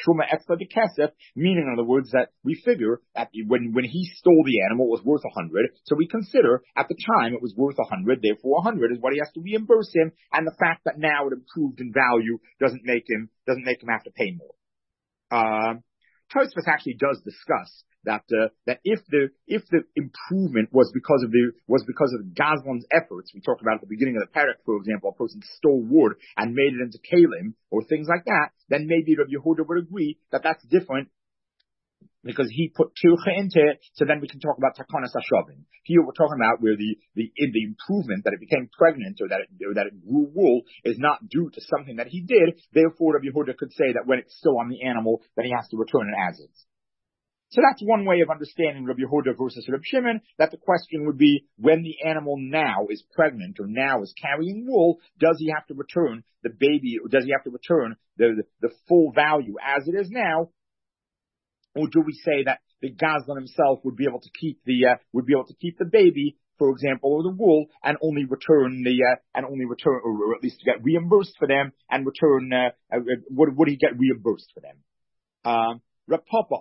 meaning in other words that we figure that when he stole the animal it was worth 100, so we consider at the time it was worth 100, therefore 100 is what he has to reimburse him, and the fact that now it improved in value doesn't make him have to pay more. Tosfos actually does discuss that if the improvement was because of Gazlan's efforts, we talked about at the beginning of the parak, for example, a person stole wood and made it into kalim or things like that, then maybe Rabbi Yehuda would agree that that's different because he put tilcha into it. So then we can talk about takonas hashavim. Here we're talking about where the improvement that it became pregnant or that it grew wool is not due to something that he did. Therefore, Rabbi Yehuda could say that when it's still on the animal, then he has to return it as is. So that's one way of understanding Rabbi Yehuda versus Reb Shimon, that the question would be, when the animal now is pregnant or now is carrying wool, does he have to return the baby, or does he have to return the full value as it is now? Or do we say that the Gazlan himself would be able to keep the baby, for example, or the wool, and only return, or at least get reimbursed for them, and return, would he get reimbursed for them? Rav Papa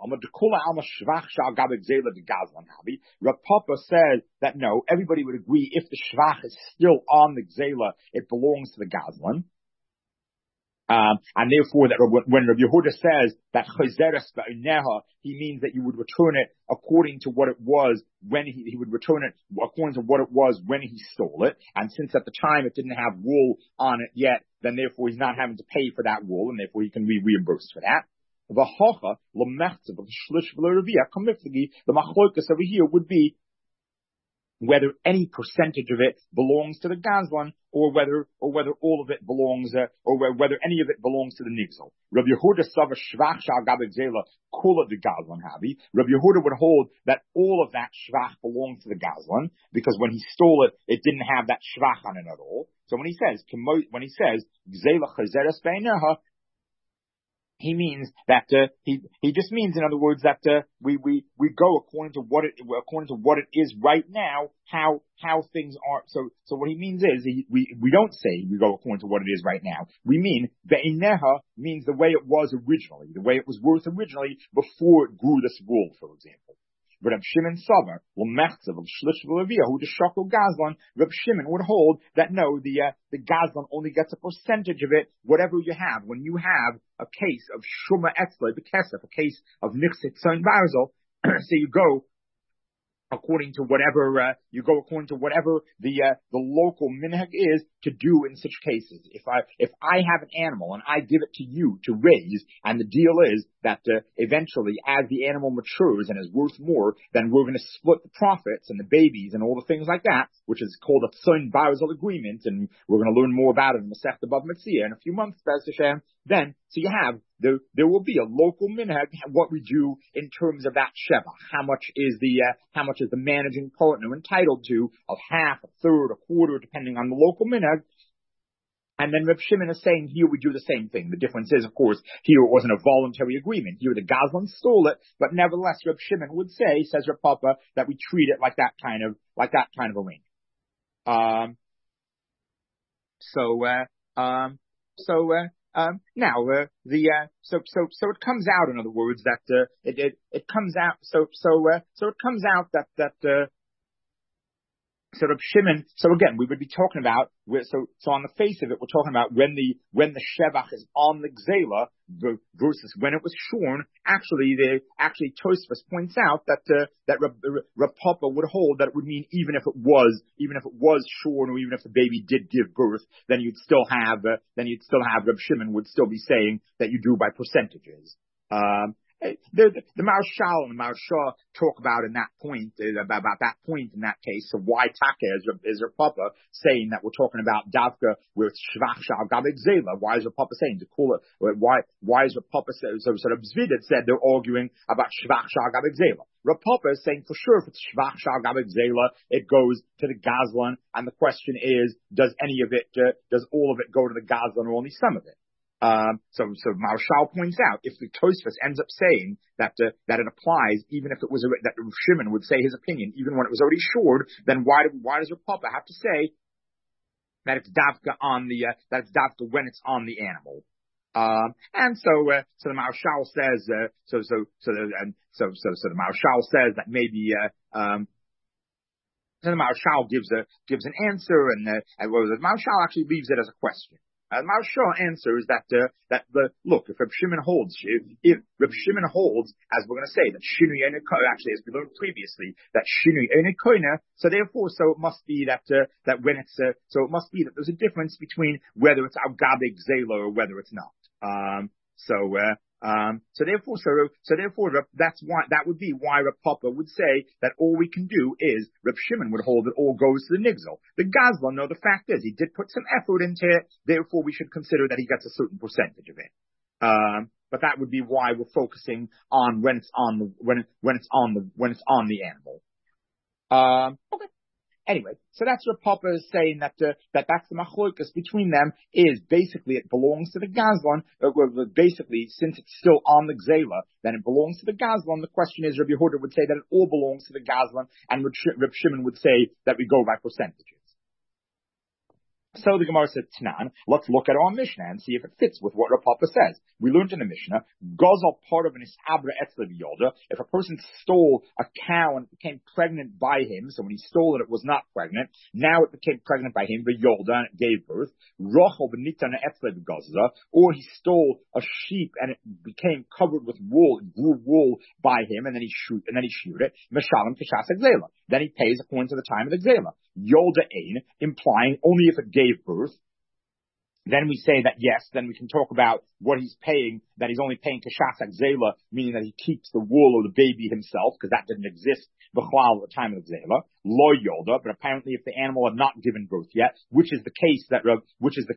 says that no, everybody would agree if the shvach is still on the gzela, it belongs to the Gazlan. And therefore, that when Rabbi Yehuda says that chayzeres ba'neha, he means that you would return it according to what it was when he would return it according to what it was when he stole it. And since at the time it didn't have wool on it yet, then therefore he's not having to pay for that wool, and therefore he can be reimbursed for that. The machlokas over here would be whether any percentage of it belongs to the Gazlan, or whether all of it belongs, or whether any of it belongs to the Nigzal. Rabbi Yehuda sava shvach shal gabe gzela kula the Gazlan havi. Rabbi Yehuda would hold that all of that shvach belongs to the Gazlan, because when he stole it, it didn't have that shvach on it at all. So when he says gzela chayzeres beineha, he means that he just means, in other words, that we go according to what it is right now, how things are. So what he means is we don't say we go according to what it is right now. We mean ve'ineha means the way it was originally, the way it was worth originally before it grew this wool, for example. But Reb Shimon Savar, Reb Shimon would hold that no, the Gazlan only gets a percentage of it, whatever you have. When you have a case of Shuma Etzle B'Kesef, a case of Nixit Son Barzel, so you go according to whatever you go according to whatever the local minhag is to do in such cases. If I have an animal and I give it to you to raise, and the deal is that eventually, as the animal matures and is worth more, then we're going to split the profits and the babies and all the things like that, which is called a Tzon Barzal agreement, and we're going to learn more about it in Masechta Bava Metzia in a few months, Be'ez Hashem. Then, so you have, there will be a local minhag, what we do in terms of that shevach. How much is the managing partner entitled to, of half, a third, a quarter, depending on the local minhag. And then Reb Shimon is saying here we do the same thing. The difference is, of course, here it wasn't a voluntary agreement. Here the Gazlan stole it, but nevertheless Reb Shimon would say, says Reb Papa, that we treat it like that kind of arrangement. So it comes out, in other words, that it comes out. So it comes out that so Reb Shimon. So again, we would be talking about. So on the face of it, we're talking about when the shevach is on the gzela versus when it was shorn. Actually Tosfos points out that Reb Papa would hold that it would mean even if it was shorn, or even if the baby did give birth, then you'd still have Reb Shimon would still be saying that you do by percentages. The Maharshal and the Maharsha talk about in that point, about that point in that case, of why Taka is Reb Papa saying that we're talking about Davka where it's Shvach Shal Gabek Zela. Why is Reb Papa saying to call it? Why is Reb Papa saying? So sort of Zvidat said they're arguing about Shvach Shal Gabek Zela. Reb Papa is saying for sure if it's Shvach Shal Gabek Zela, it goes to the Gazlan, and the question is, does all of it go to the Gazlan or only some of it? So Maharshal points out, if the Tosfos ends up saying that it applies, even if it was that Shimon would say his opinion, even when it was already shored, then why does Reb Papa have to say that it's davka when it's on the animal? And so the Maharshal says, the Maharshal says that maybe, then the Maharshal gives an answer, and the Maharshal actually leaves it as a question. Maharshal answers that look, if Reb Shimon holds, as we're going to say, that Shinui Ene Koina, actually as we learned previously, that Shinui Ene Koina, so it must be that when it's so it must be that there's a difference between whether it's Al Gabek Zela or whether it's not. So therefore, that would be why Reb Papa would say that all we can do is Reb Shimon would hold it all goes to the nigzel. The Gazlan, no, the fact is he did put some effort into it. Therefore, we should consider that he gets a certain percentage of it. But that would be why we're focusing on when it's on the animal. Okay. Anyway, so that's what Papa is saying, that's the machlokas between them is basically it belongs to the Gazlan. Basically, since it's still on the Gzela, then it belongs to the Gazlan. The question is, Rabbi Yehuda would say that it all belongs to the Gazlan, and Reb Shimon would say that we go by percentages. So the Gemara said, Tanan, let's look at our Mishnah and see if it fits with what Reb Papa says. We learned in the Mishnah, Gozal part of an Isabra Etzle Yolda, if a person stole a cow and it became pregnant by him, so when he stole it, it was not pregnant, now it became pregnant by him, the Yolda, and it gave birth, Rochel Benitana Etzle Gozza, or he stole a sheep and it became covered with wool, it grew wool by him, and then he shoot it, Meshalim Kishas Gzela. Then he pays according to the time of the Gzela. Yolda Ein, implying only if it gave birth. Then we say that yes, then we can talk about what he's paying, that he's only paying Kashas Gzela, meaning that he keeps the wool of the baby himself, because that didn't exist b'chlal at the time of the Gzela. Lo Yolda, but apparently if the animal had not given birth yet, which is the case that Reb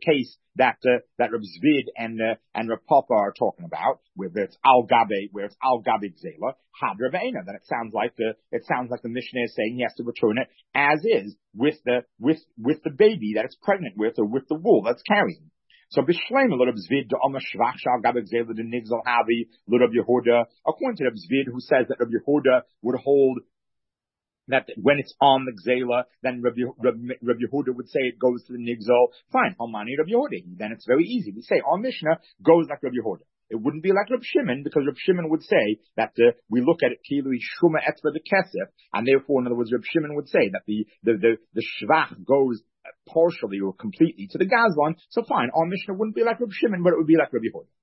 Zvid and Reb Papa are talking about, where it's Al Gabe Gzela, Had Reb Eina, then it sounds like the Mishnah is saying he has to return it as is with the baby that it's pregnant with, or with the wool that's carrying. So Bishleim Reb Zvid Shvach Shal Gabe Gzela the Nigzal Havi Reb Yehuda, according to Reb Zvid, who says that Reb Yehuda would hold that when it's on the Gzela, then Reb Yehuda would say it goes to the Nigzal. Fine, Homani Reb Yehuda. Then it's very easy. We say our Mishnah goes like Reb Yehuda. It wouldn't be like Reb Shimon, because Reb Shimon would say that we look at it kilui shuma etzva the kesef, and therefore, in other words, Reb Shimon would say that the shvach goes partially or completely to the Gazlan. So fine, our Mishnah wouldn't be like Reb Shimon, but it would be like Reb Yehuda.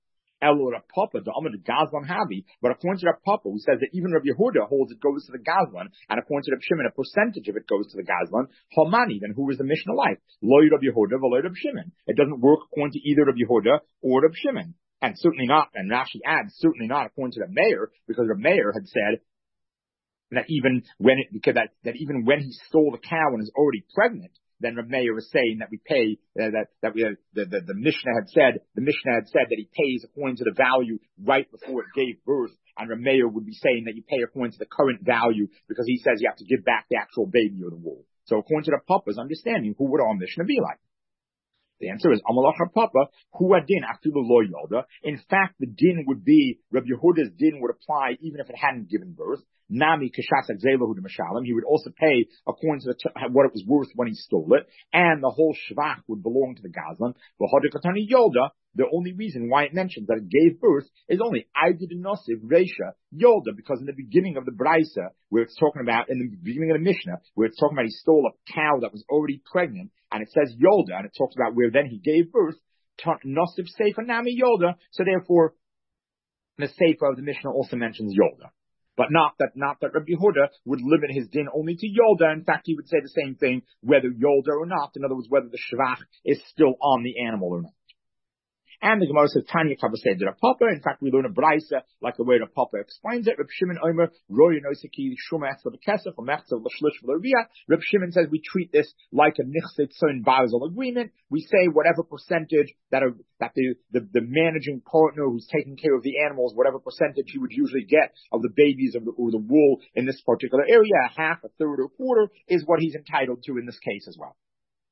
Elor Papa, the Amar Gazlan Havi, but according to Papa, who says that even Rabbi Yehuda holds it goes to the Gazlan, and according to Rabbi Shimon, a percentage of it goes to the Gazlan, Homani, then who is the Mishnah like? Loy Rabbi Yehuda, Loy Rabbi Shimon. It doesn't work according to either Rabbi Yehuda or Rabbi Shimon. And certainly not, and Rashi adds, certainly not according to the mayor, because the mayor had said that even when that even when he stole the cow and is already pregnant, then Rav Meir was saying that we pay the Mishnah had said that he pays according to the value right before it gave birth, and Rav Meir would be saying that you pay according to the current value because he says you have to give back the actual baby or the wool. So according to the Papa's understanding, who would our Mishnah be like? The answer is Amalach Papa, Hu Adin Afilu Lo Yolda. In fact, the din would be Rabbi Yehuda's din would apply even if it hadn't given birth. Nami Kashas Agzelahu Mashalim. He would also pay according to what it was worth when he stole it, and the whole shvach would belong to the Gazlan. But Hodikatani Yolda, the only reason why it mentions that it gave birth is only Aydid Nosiv Reisha Yolda, because in the beginning of the Braisa, where it's talking about in the beginning of the Mishnah, where it's talking about he stole a cow that was already pregnant, and it says Yolda, and it talks about where then he gave birth, Nosiv Sefer Nami Yolda, so therefore the Sefer of the Mishnah also mentions Yolda. But not that Rabbi Yehuda would limit his din only to Yolda. In fact, he would say the same thing whether Yolda or not. In other words, whether the shvach is still on the animal or not. And the Gemara says, Tanya Kabasei de Papa. In fact, we learn a Braisa, like the way the Papa explains it. Reb Shimon Omer, Roy Noseki, Shuma Etzel Bekesef, or Mechzel L'Shlish V'L'Riyah. Reb Shimon says we treat this like a Nichset Son Basel agreement. We say whatever percentage that the managing partner who's taking care of the animals, whatever percentage he would usually get of the babies or the wool in this particular area, a half, a third, or a quarter, is what he's entitled to in this case as well.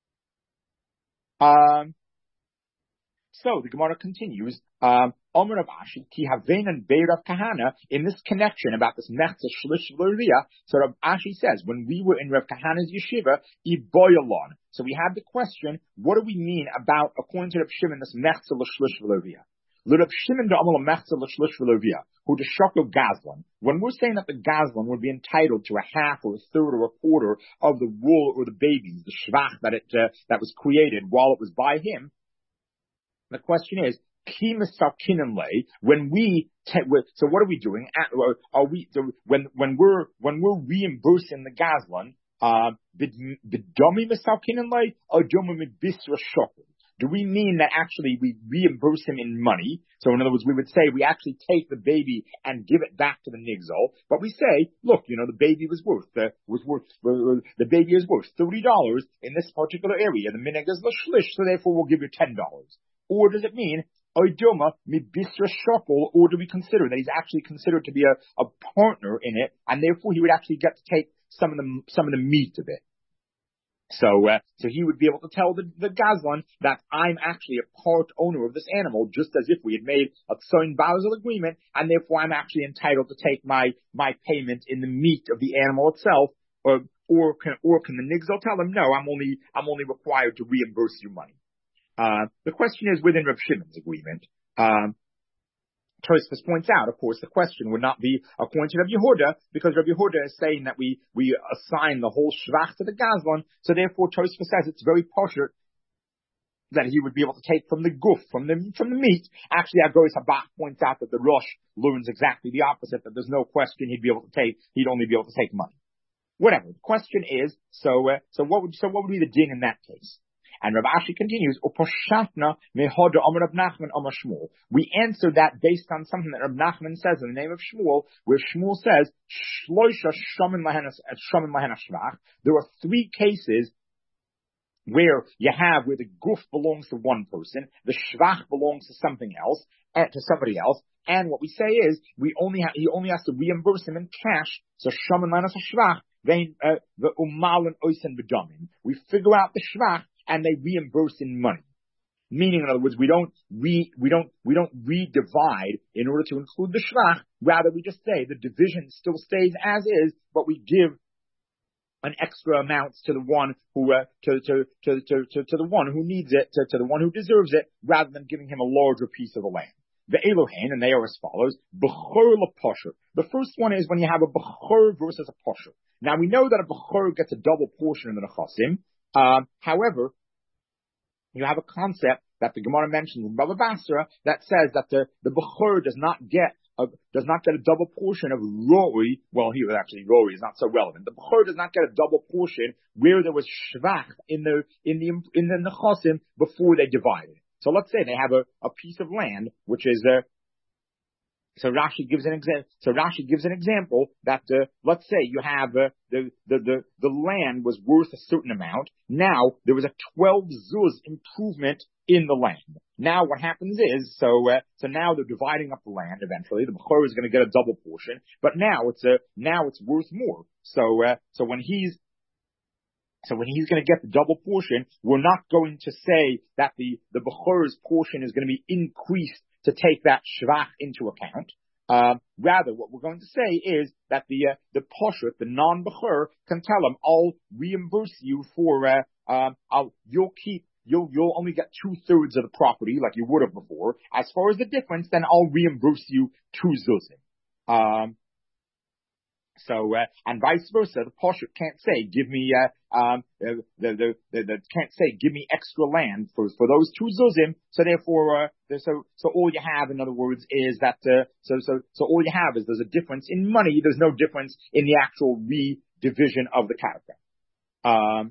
So the Gemara continues, Omer Rav Ashi, Ki Havein and Beir Rav Kahana, in this connection about this Mechza Shlish V'L'Riyah, so Rav Ashi says, when we were in Rav Kahana's yeshiva, Iboyalon. So we had the question, what do we mean about, according to Rav Shimon, this Mechza Shlish V'L'Riyah? Rav Shimon da'amal Mechza Shlish V'L'Riyah, who the Shoko Gazlan. When we're saying that the Gazlan would be entitled to a half or a third or a quarter of the wool or the babies, the shvach that was created while it was by him, the question is, when so what are we doing? Are we when we're reimbursing the Gazlan? Do we mean that actually we reimburse him in money? So in other words, we would say we actually take the baby and give it back to the nigzol, but we say, look, the baby the baby is worth $30 in this particular area. The minhag is l'shlish, so therefore we'll give you $10. Or does it mean, or do we consider that he's actually considered to be a partner in it, and therefore he would actually get to take some of the meat of it? So he would be able to tell the Gazlan that I'm actually a part owner of this animal, just as if we had made a Tzoin Basel agreement, and therefore I'm actually entitled to take my payment in the meat of the animal itself, or can the nigzol tell him, no, I'm only required to reimburse you money? The question is within Rav Shimon's agreement. Tosfos points out, of course, the question would not be according to Rav Yehuda, because Rav Yehuda is saying that we assign the whole shvach to the Gazlan, so therefore Tosfos says it's very poshut that he would be able to take from the guf, from the meat. Actually, Agoras Habach points out that the Rosh learns exactly the opposite, that there's no question he'd only be able to take money. Whatever. The question is, so what would be the din in that case? And Rav Ashi continues, we answer that based on something that Rav Nachman says in the name of Shmuel, where Shmuel says, there are 3 cases where the guf belongs to one person, the shvach belongs to somebody else, and what we say is, he only has to reimburse him in cash, so shaman lahanas shvach, we figure out the shvach, and they reimburse in money. Meaning, in other words, we don't redivide in order to include the shvach. Rather, we just say the division still stays as is, but we give an extra amount to the one who to the one who needs it, to the one who deserves it, rather than giving him a larger piece of the land. The Elohen, and they are as follows: B'chor l'posher. The first one is when you have a b'chor versus a posher. Now we know that a b'chor gets a double portion in the nechasim. However, you have a concept that the Gemara mentions in Baba Basra that says that the Bechor does not get a double portion of Roi. Well, here actually Roi is not so relevant. The Bechor does not get a double portion where there was Shvach in the Nechosim before they divided. So let's say they have a piece of land which is So Rashi gives an example that let's say you have the land was worth a certain amount. Now there was a 12 zuz improvement in the land. Now what happens is so now they're dividing up the land. Eventually the Bechor is going to get a double portion, but now it's worth more. So when he's going to get the double portion, we're not going to say that the Bechor's portion is going to be increased to take that shvach into account. Rather, what we're going to say is that the poshut, the non-Bechor, can tell him, I'll reimburse you for, you'll only get 2/3 of the property like you would have before. As far as the difference, then I'll reimburse you 2 zuzim. And vice versa, the poshut can't say, give me, can't say, give me extra land for those 2 zuzim. So therefore, so all you have, in other words, is that, so all you have is there's a difference in money. There's no difference in the actual redivision of the karka.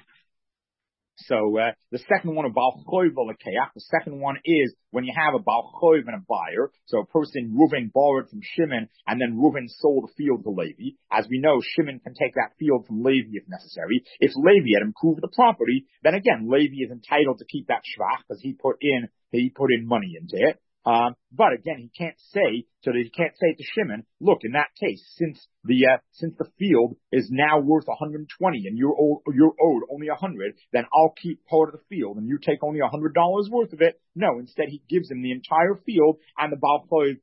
The second one of Baal Choiv L'Keach, the second one is when you have a Baal Choiv and a buyer. So a person, Reuven, borrowed from Shimon, and then Reuven sold the field to Levi. As we know, Shimon can take that field from Levi if necessary. If Levi had improved the property, then again, Levi is entitled to keep that shvach because he put in money into it. But again, he can't say to Shimon, look, in that case, since the field is now worth 120 and you're owed only 100, then I'll keep part of the field and you take only $100 worth of it. No, instead he gives him the entire field, and the Baal Choiv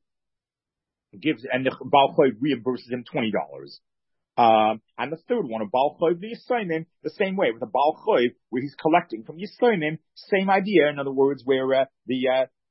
reimburses him $20. And the third one, a Baal Choiv the Yisraelim, the same way with a Baal Choiv where he's collecting from Yisraelim, same idea. In other words, where the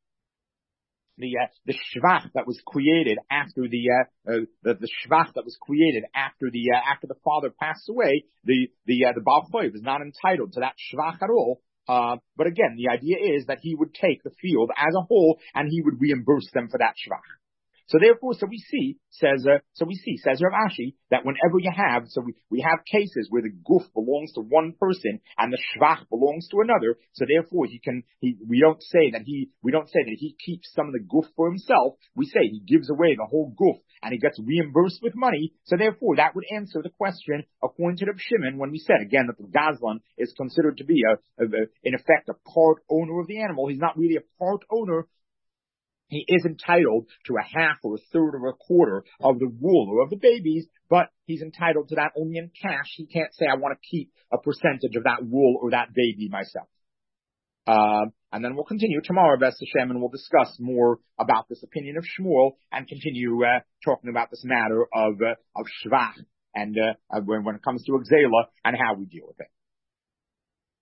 shvach that was created after the shvach that was created after the father passed away, the Baal Choiv is not entitled to that shvach at all. But again, the idea is that he would take the field as a whole and he would reimburse them for that shvach. So therefore, we see, says Rav Ashi, that whenever you have, we have cases where the guf belongs to one person and the shvach belongs to another. So therefore, we don't say that he keeps some of the guf for himself. We say he gives away the whole guf and he gets reimbursed with money. So therefore, that would answer the question according to Reb Shimon when we said again that the gazlan is considered to be in effect a part owner of the animal. He's not really a part owner. He is entitled to a half or a third or a quarter of the wool or of the babies, but he's entitled to that only in cash. He can't say, I want to keep a percentage of that wool or that baby myself. And then we'll continue tomorrow, B'ez Hashem, and we'll discuss more about this opinion of Shmuel and continue talking about this matter of shvach and when it comes to Gzela and how we deal with it.